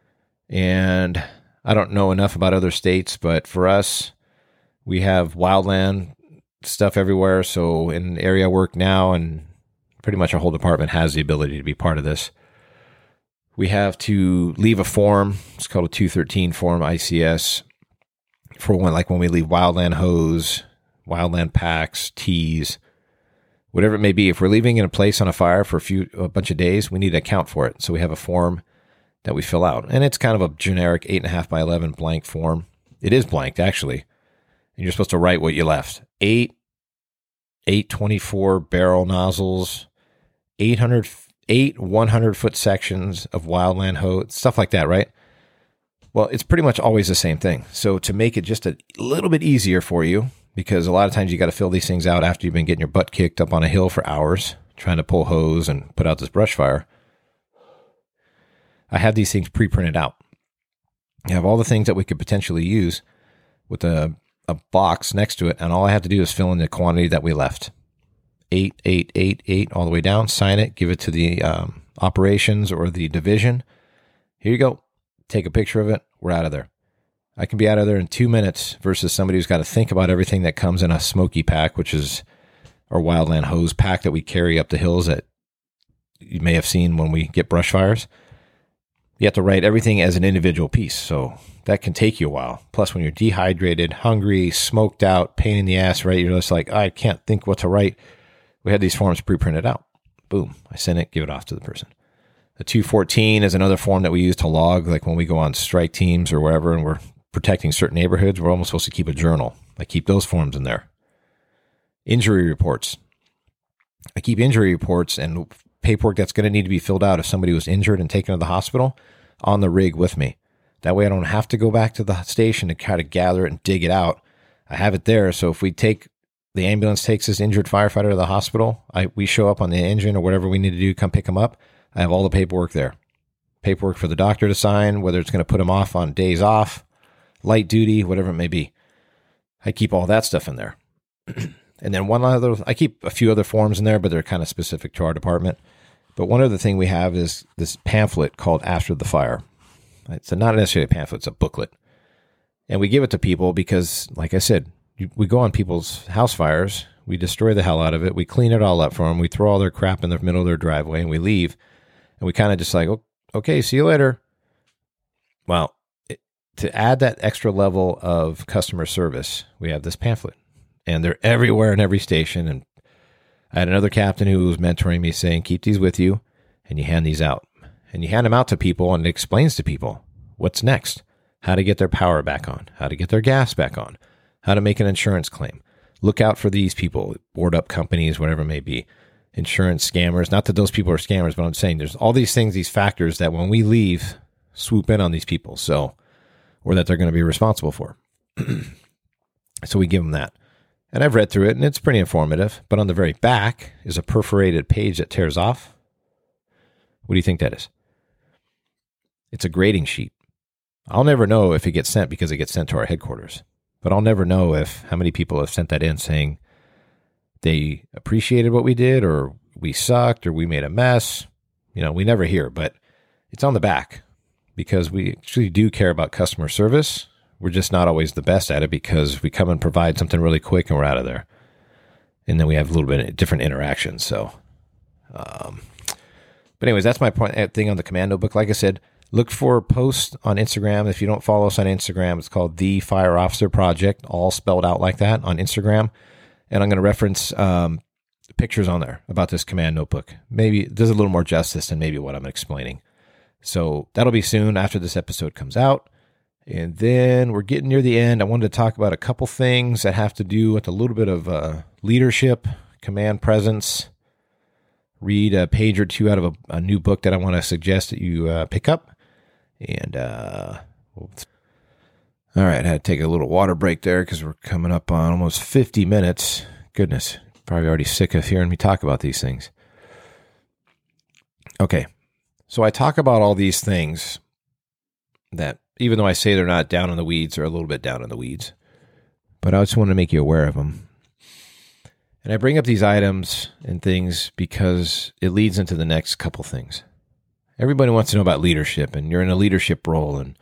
and I don't know enough about other states, but for us, we have wildland stuff everywhere. So in the area I work now, and pretty much our whole department has the ability to be part of this. We have to leave a form. It's called a two thirteen form, I C S, for when, like when we leave wildland hose, wildland packs, teas, whatever it may be. If we're leaving in a place on a fire for a few, a bunch of days, we need to account for it. So we have a form that we fill out, and it's kind of a generic eight and a half by eleven blank form. It is blanked actually, and you're supposed to write what you left. Eight, eight twenty-four barrel nozzles, eight hundred. Eight one hundred foot sections of wildland hose, stuff like that, right? Well, it's pretty much always the same thing. So to make it just a little bit easier for you, because a lot of times you got to fill these things out after you've been getting your butt kicked up on a hill for hours, trying to pull hose and put out this brush fire. I have these things pre-printed out. I have all the things that we could potentially use with a, a box next to it, and all I have to do is fill in the quantity that we left. Eight, eight, eight, eight, all the way down, sign it, give it to the um, operations or the division. Here you go. Take a picture of it. We're out of there. I can be out of there in two minutes versus somebody who's got to think about everything that comes in a smoky pack, which is our wildland hose pack that we carry up the hills that you may have seen when we get brush fires. You have to write everything as an individual piece, so that can take you a while. Plus, when you're dehydrated, hungry, smoked out, pain in the ass, right? You're just like, I can't think what to write. We had these forms pre-printed out. Boom. I send it, give it off to the person. A two fourteen is another form that we use to log, like when we go on strike teams or wherever and we're protecting certain neighborhoods, we're almost supposed to keep a journal. I keep those forms in there. Injury reports. I keep injury reports and paperwork that's going to need to be filled out if somebody was injured and taken to the hospital on the rig with me. That way I don't have to go back to the station to try to gather it and dig it out. I have it there. So if we take, the ambulance takes this injured firefighter to the hospital, I we show up on the engine or whatever we need to do, come pick him up. I have all the paperwork there. Paperwork for the doctor to sign, whether it's going to put him off on days off, light duty, whatever it may be. I keep all that stuff in there. And then one other, I keep a few other forms in there, but they're kind of specific to our department. But one other thing we have is this pamphlet called After the Fire. It's not necessarily a pamphlet, it's a booklet. And we give it to people because, like I said, we go on people's house fires, we destroy the hell out of it, we clean it all up for them, we throw all their crap in the middle of their driveway, and we leave. And we kind of just like, oh, okay, see you later. Well, it, to add that extra level of customer service, we have this pamphlet. And they're everywhere in every station. And I had another captain who was mentoring me saying, keep these with you, and you hand these out. And you hand them out to people, and it explains to people what's next, how to get their power back on, how to get their gas back on, how to make an insurance claim. Look out for these people, board up companies, whatever it may be. Insurance scammers. Not that those people are scammers, but I'm saying there's all these things, these factors that when we leave, swoop in on these people. So, or that they're going to be responsible for. So we give them that. And I've read through it and it's pretty informative, but on the very back is a perforated page that tears off. What do you think that is? It's a grading sheet. I'll never know if it gets sent because it gets sent to our headquarters, but I'll never know if how many people have sent that in saying, they appreciated what we did, or we sucked, or we made a mess. You know, we never hear, but it's on the back because we actually do care about customer service. We're just not always the best at it because we come and provide something really quick and we're out of there. And then we have a little bit of different interactions. So, um, but anyways, that's my point thing on the commando book. Like I said, look for posts on Instagram. If you don't follow us on Instagram, it's called The Fire Officer Project, all spelled out like that on Instagram. And I'm going to reference um, pictures on there about this command notebook. Maybe it does a little more justice than maybe what I'm explaining. So that'll be soon after this episode comes out. And then we're getting near the end. I wanted to talk about a couple things that have to do with a little bit of uh, leadership, command presence. Read a page or two out of a, a new book that I want to suggest that you uh, pick up. And uh, we'll all right, I had to take a little water break there because we're coming up on almost fifty minutes. Goodness, probably already sick of hearing me talk about these things. Okay, so I talk about all these things that, even though I say they're not down in the weeds, they're a little bit down in the weeds. But I just want to make you aware of them. And I bring up these items and things because it leads into the next couple things. Everybody wants to know about leadership, and you're in a leadership role, and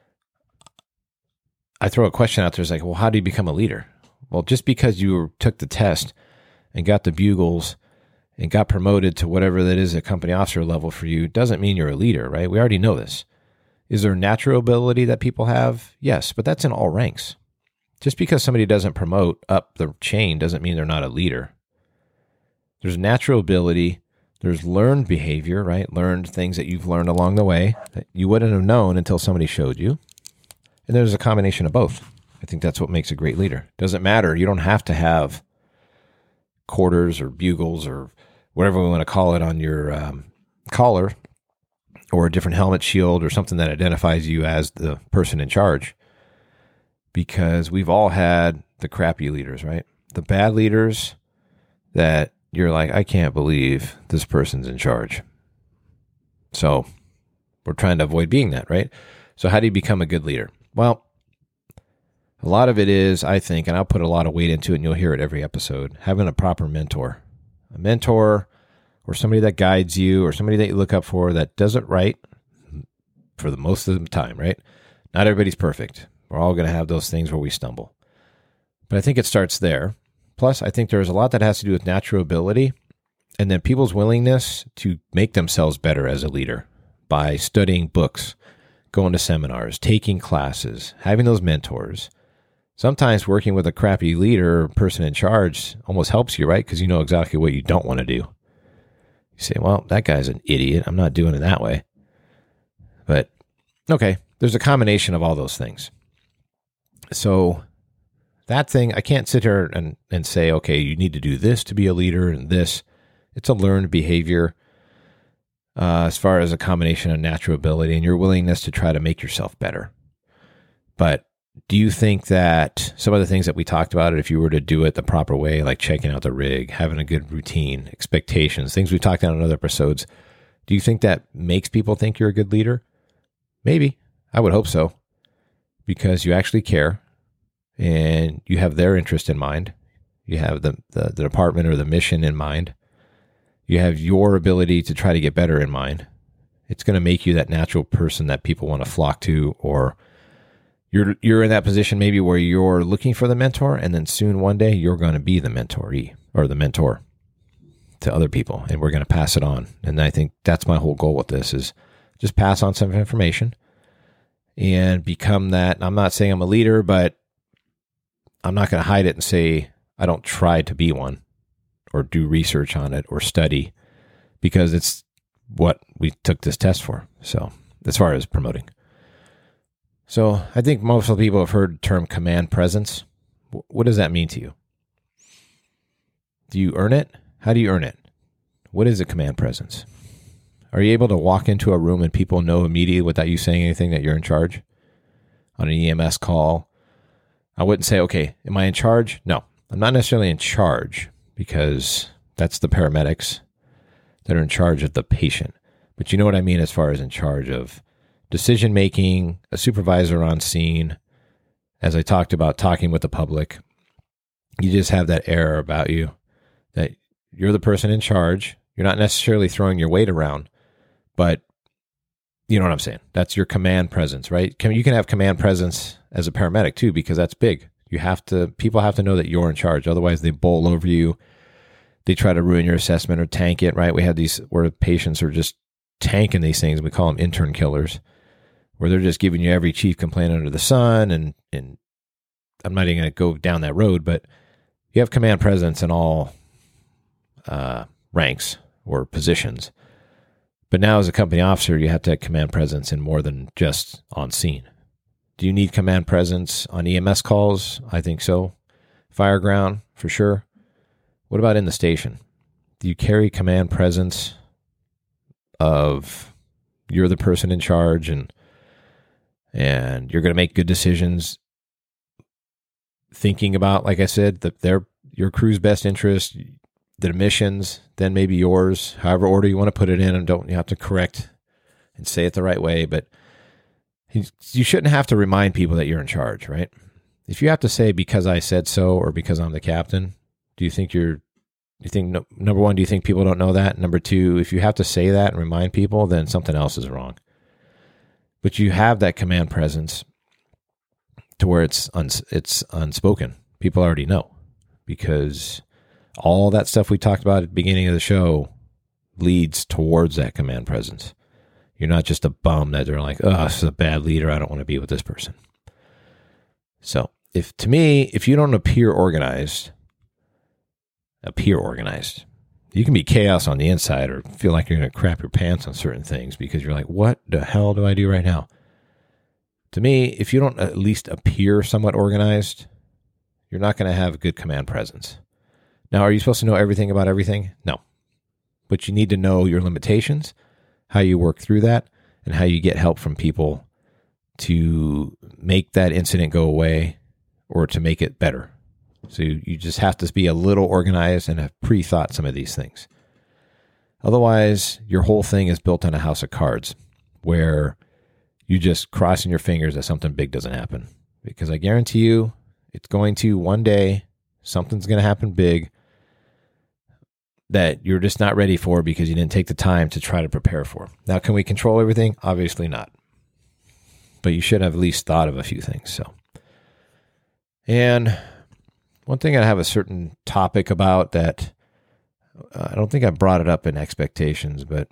I throw a question out there. It's like, well, how do you become a leader? Well, just because you took the test and got the bugles and got promoted to whatever that is at company officer level for you doesn't mean you're a leader, right? We already know this. Is there natural ability that people have? Yes, but that's in all ranks. Just because somebody doesn't promote up the chain doesn't mean they're not a leader. There's natural ability. There's learned behavior, right? Learned things that you've learned along the way that you wouldn't have known until somebody showed you. And there's a combination of both. I think that's what makes a great leader. Doesn't matter. You don't have to have quarters or bugles or whatever we want to call it on your um, collar, or a different helmet shield or something that identifies you as the person in charge. Because we've all had the crappy leaders, right? The bad leaders that you're like, I can't believe this person's in charge. So we're trying to avoid being that, right? So how do you become a good leader? Well, a lot of it is, I think, and I'll put a lot of weight into it, and you'll hear it every episode, having a proper mentor. A mentor or somebody that guides you or somebody that you look up for that does it right for the most of the time, right? Not everybody's perfect. We're all going to have those things where we stumble. But I think it starts there. Plus, I think there's a lot that has to do with natural ability and then people's willingness to make themselves better as a leader by studying books, going to seminars, taking classes, having those mentors. Sometimes working with a crappy leader or person in charge almost helps you, right? Because you know exactly what you don't want to do. You say, well, that guy's an idiot. I'm not doing it that way. But, okay, there's a combination of all those things. So that thing, I can't sit here and, and say, okay, you need to do this to be a leader and this. It's a learned behavior uh, as far as a combination of natural ability and your willingness to try to make yourself better. But do you think that some of the things that we talked about, if you were to do it the proper way, like checking out the rig, having a good routine, expectations, things we talked about in other episodes, do you think that makes people think you're a good leader? Maybe. I would hope so. Because you actually care and you have their interest in mind. You have the, the, the department or the mission in mind. You have your ability to try to get better in mind. It's going to make you that natural person that people want to flock to, or You're you're in that position maybe where you're looking for the mentor, and then soon one day you're going to be the mentoree or the mentor to other people, and we're going to pass it on. And I think that's my whole goal with this is just pass on some information and become that. I'm not saying I'm a leader, but I'm not going to hide it and say I don't try to be one or do research on it or study, because it's what we took this test for. So as far as promoting. So I think most of the people have heard the term command presence. What does that mean to you? Do you earn it? How do you earn it? What is a command presence? Are you able to walk into a room and people know immediately without you saying anything that you're in charge? On an E M S call, I wouldn't say, okay, am I in charge? No, I'm not necessarily in charge, because that's the paramedics that are in charge of the patient. But you know what I mean as far as in charge of decision-making, a supervisor on scene, as I talked about, talking with the public. You just have that air about you that you're the person in charge. You're not necessarily throwing your weight around, but you know what I'm saying? That's your command presence, right? You can have command presence as a paramedic too, because that's big. You have to, people have to know that you're in charge. Otherwise they bowl over you. They try to ruin your assessment or tank it, right? We had these where patients are just tanking these things. We call them intern killers, where they're just giving you every chief complaint under the sun. And, and I'm not even going to go down that road, but you have command presence in all uh, ranks or positions. But now as a company officer, you have to have command presence in more than just on scene. Do you need command presence on E M S calls? I think so. Fireground, for sure. What about in the station? Do you carry command presence of you're the person in charge and and you're going to make good decisions, thinking about, like I said, the, their your crew's best interest, the missions, then maybe yours, however order you want to put it in, and don't you have to correct and say it the right way. But you shouldn't have to remind people that you're in charge, right? If you have to say because I said so or because I'm the captain, do you think you're, do you think, no, number one, do you think people don't know that? Number two, if you have to say that and remind people, then something else is wrong. But you have that command presence to where it's uns, it's unspoken. People already know, because all that stuff we talked about at the beginning of the show leads towards that command presence. You're not just a bum that they're like, oh, this is a bad leader, I don't want to be with this person. So if to me, if you don't appear organized, appear organized, you can be chaos on the inside or feel like you're going to crap your pants on certain things because you're like, what the hell do I do right now? To me, if you don't at least appear somewhat organized, you're not going to have a good command presence. Now, are you supposed to know everything about everything? No. But you need to know your limitations, how you work through that, and how you get help from people to make that incident go away or to make it better. So you, you just have to be a little organized and have pre-thought some of these things. Otherwise, your whole thing is built on a house of cards where you just crossing your fingers that something big doesn't happen. Because I guarantee you, it's going to one day, something's going to happen big that you're just not ready for because you didn't take the time to try to prepare for. Now, can we control everything? Obviously not. But you should have at least thought of a few things. So, and one thing I have a certain topic about that uh, I don't think I brought it up in expectations, but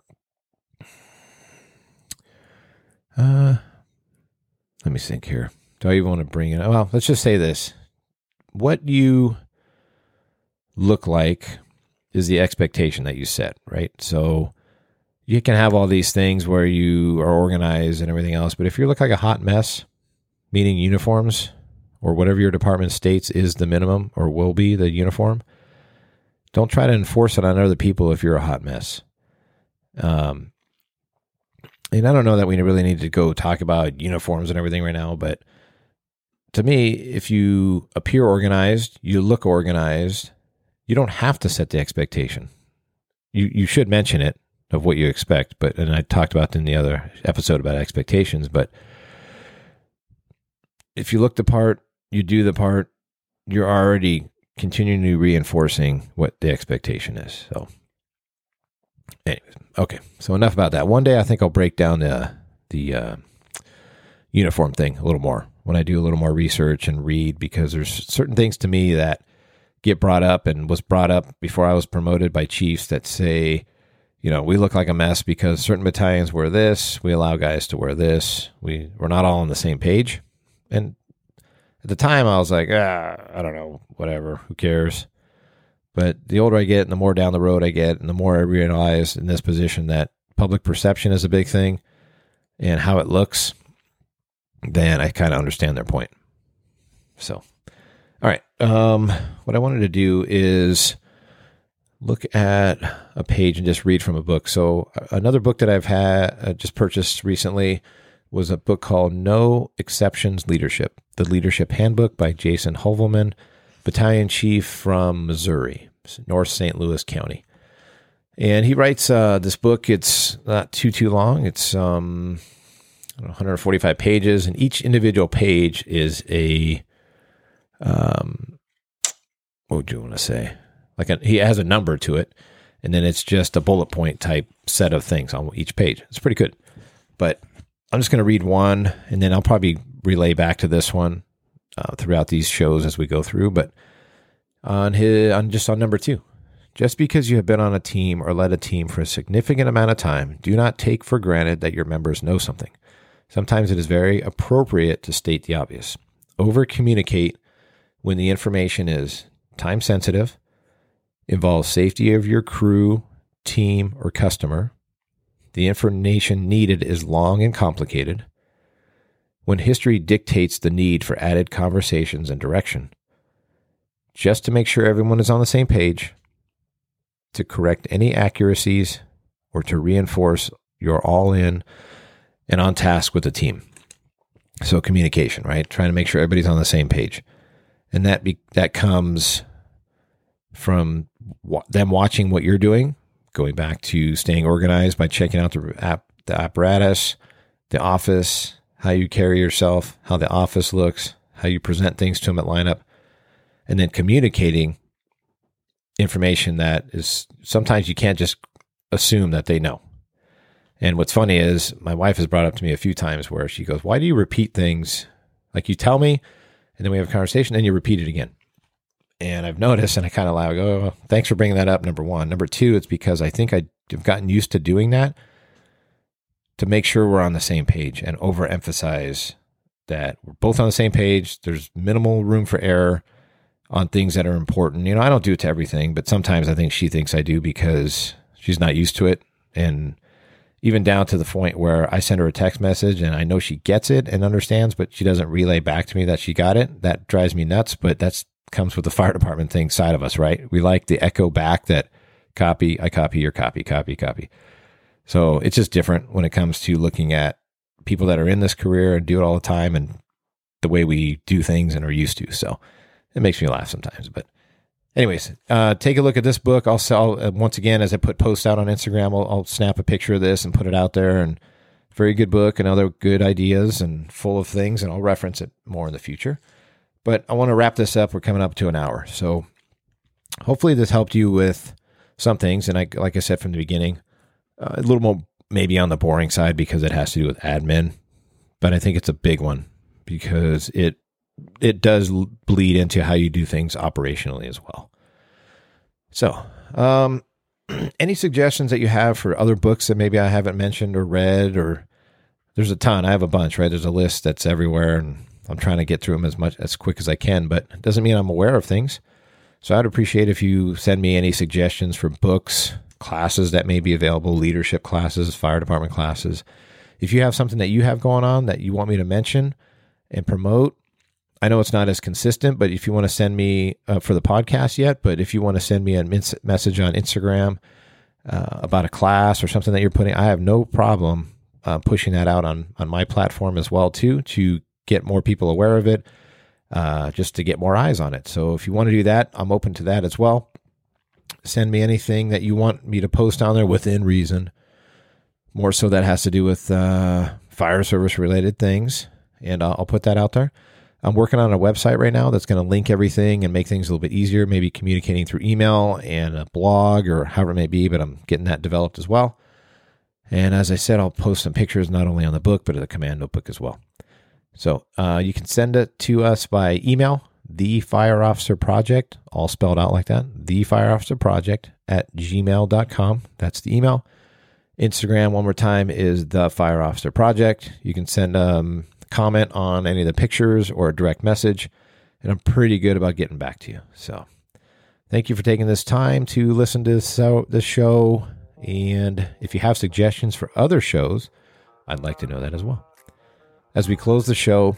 uh, let me think here. Do I even want to bring it? Well, let's just say this. What you look like is the expectation that you set, right? So you can have all these things where you are organized and everything else, but if you look like a hot mess, meaning uniforms or whatever your department states is the minimum or will be the uniform, don't try to enforce it on other people if you're a hot mess. Um, and I don't know that we really need to go talk about uniforms and everything right now, but to me, if you appear organized, you look organized, you don't have to set the expectation. You you should mention it of what you expect, but and I talked about in the other episode about expectations, but if you look the part, you do the part, you're already continually reinforcing what the expectation is. So anyways, okay. So enough about that. One day I think I'll break down the the uh, uniform thing a little more when I do a little more research and read, because there's certain things to me that get brought up and was brought up before I was promoted by chiefs that say, you know, we look like a mess because certain battalions wear this, we allow guys to wear this, we, we're not all on the same page. And at the time I was like, ah, I don't know, whatever, who cares? But the older I get and the more down the road I get and the more I realize in this position that public perception is a big thing and how it looks, then I kind of understand their point. So, all right. Um, what I wanted to do is look at a page and just read from a book. So another book that I've had uh, just purchased recently was a book called No Exceptions Leadership, the Leadership Handbook by Jason Hovelman, Battalion Chief from Missouri, North Saint Louis County. And he writes uh, this book. It's not too, too long. It's um, one hundred forty-five pages, and each individual page is a, um, what would you want to say? Like a, he has a number to it, and then it's just a bullet point type set of things on each page. It's pretty good. But I'm just going to read one, and then I'll probably relay back to this one uh, throughout these shows as we go through. But on his, on just on number two, just because you have been on a team or led a team for a significant amount of time, do not take for granted that your members know something. Sometimes it is very appropriate to state the obvious. Over-communicate when the information is time-sensitive, involves safety of your crew, team, or customer. The information needed is long and complicated. When history dictates the need for added conversations and direction. Just to make sure everyone is on the same page, to correct any accuracies, or to reinforce you're all in and on task with the team. So communication, right? Trying to make sure everybody's on the same page. And that be, that comes from wa- them watching what you're doing, going back to staying organized by checking out the, app, the apparatus, the office, how you carry yourself, how the office looks, how you present things to them at lineup, and then communicating information that is sometimes you can't just assume that they know. And what's funny is my wife has brought up to me a few times where she goes, why do you repeat things? Like you tell me, and then we have a conversation, and you repeat it again. And I've noticed, and I kind of laugh, go, oh, thanks for bringing that up, number one. Number two, it's because I think I've gotten used to doing that to make sure we're on the same page and overemphasize that we're both on the same page. There's minimal room for error on things that are important. You know, I don't do it to everything, but sometimes I think she thinks I do because she's not used to it. And even down to the point where I send her a text message and I know she gets it and understands, but she doesn't relay back to me that she got it. That drives me nuts, but that's comes with the fire department thing side of us, right? We like the echo back that copy, I copy, your copy, copy, copy. So it's just different when it comes to looking at people that are in this career and do it all the time and the way we do things and are used to. So it makes me laugh sometimes. But anyways, uh, take a look at this book. I'll sell, uh, once again, as I put posts out on Instagram, I'll, I'll snap a picture of this and put it out there. And very good book and other good ideas and full of things. And I'll reference it more in the future. But I want to wrap this up. We're coming up to an hour. So hopefully this helped you with some things. And I, like I said from the beginning, uh, a little more maybe on the boring side because it has to do with admin. But I think it's a big one because it it does bleed into how you do things operationally as well. So um, any suggestions that you have for other books that maybe I haven't mentioned or read, or there's a ton. I have a bunch, right? There's a list that's everywhere, and I'm trying to get through them as much as quick as I can, but it doesn't mean I'm aware of things. So I'd appreciate if you send me any suggestions for books, classes that may be available, leadership classes, fire department classes. If you have something that you have going on that you want me to mention and promote, I know it's not as consistent, but if you want to send me uh, for the podcast yet, but if you want to send me a mes- message on Instagram uh, about a class or something that you're putting, I have no problem uh, pushing that out on, on my platform as well too, to get more people aware of it, uh, just to get more eyes on it. So if you want to do that, I'm open to that as well. Send me anything that you want me to post on there within reason. More so that has to do with uh, fire service related things, and I'll, I'll put that out there. I'm working on a website right now that's going to link everything and make things a little bit easier, maybe communicating through email and a blog or however it may be, but I'm getting that developed as well. And as I said, I'll post some pictures not only on the book, but the command notebook as well. So uh, you can send it to us by email, The Fire Officer Project, all spelled out like that, The Fire Officer Project at gmail dot com. That's the email. Instagram, one more time, is The Fire Officer Project. You can send um comment on any of the pictures or a direct message, and I'm pretty good about getting back to you. So thank you for taking this time to listen to this, uh, this show, and if you have suggestions for other shows, I'd like to know that as well. As we close the show,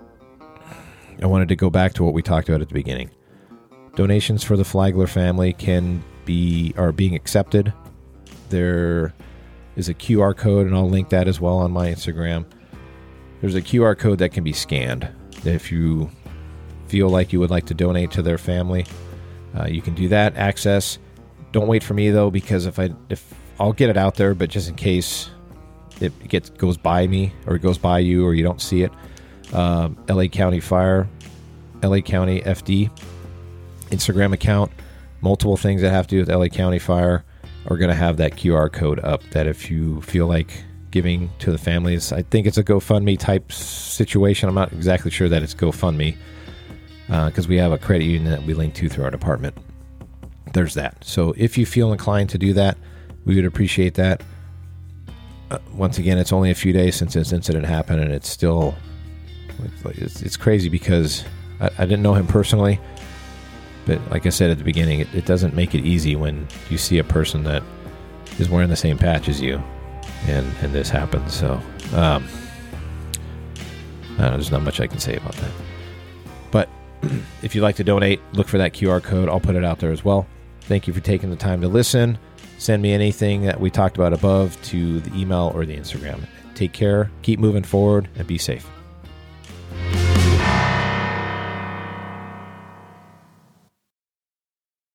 I wanted to go back to what we talked about at the beginning. Donations for the Flagler family can be are being accepted. There is a Q R code, and I'll link that as well on my Instagram. There's a Q R code that can be scanned. If you feel like you would like to donate to their family, uh, you can do that. Access. Don't wait for me though, because if I if I'll get it out there, but just in case it gets goes by me or it goes by you or you don't see it, uh, L A County Fire, L A County F D, Instagram account, multiple things that have to do with L A County Fire are going to have that Q R code up. That if you feel like giving to the families, I think it's a GoFundMe type situation. I'm not exactly sure that it's GoFundMe because uh, we have a credit union that we link to through our department. There's that. So if you feel inclined to do that, we would appreciate that. Uh, once again, it's only a few days since this incident happened, and it's still it's, it's crazy because I, I didn't know him personally, but like I said at the beginning, it, it doesn't make it easy when you see a person that is wearing the same patch as you. And, and this happened. So um, I don't know, there's not much I can say about that. But if you'd like to donate, look for that Q R code. I'll put it out there as well. Thank you for taking the time to listen. Send me anything that we talked about above to the email or the Instagram. Take care, keep moving forward, and be safe.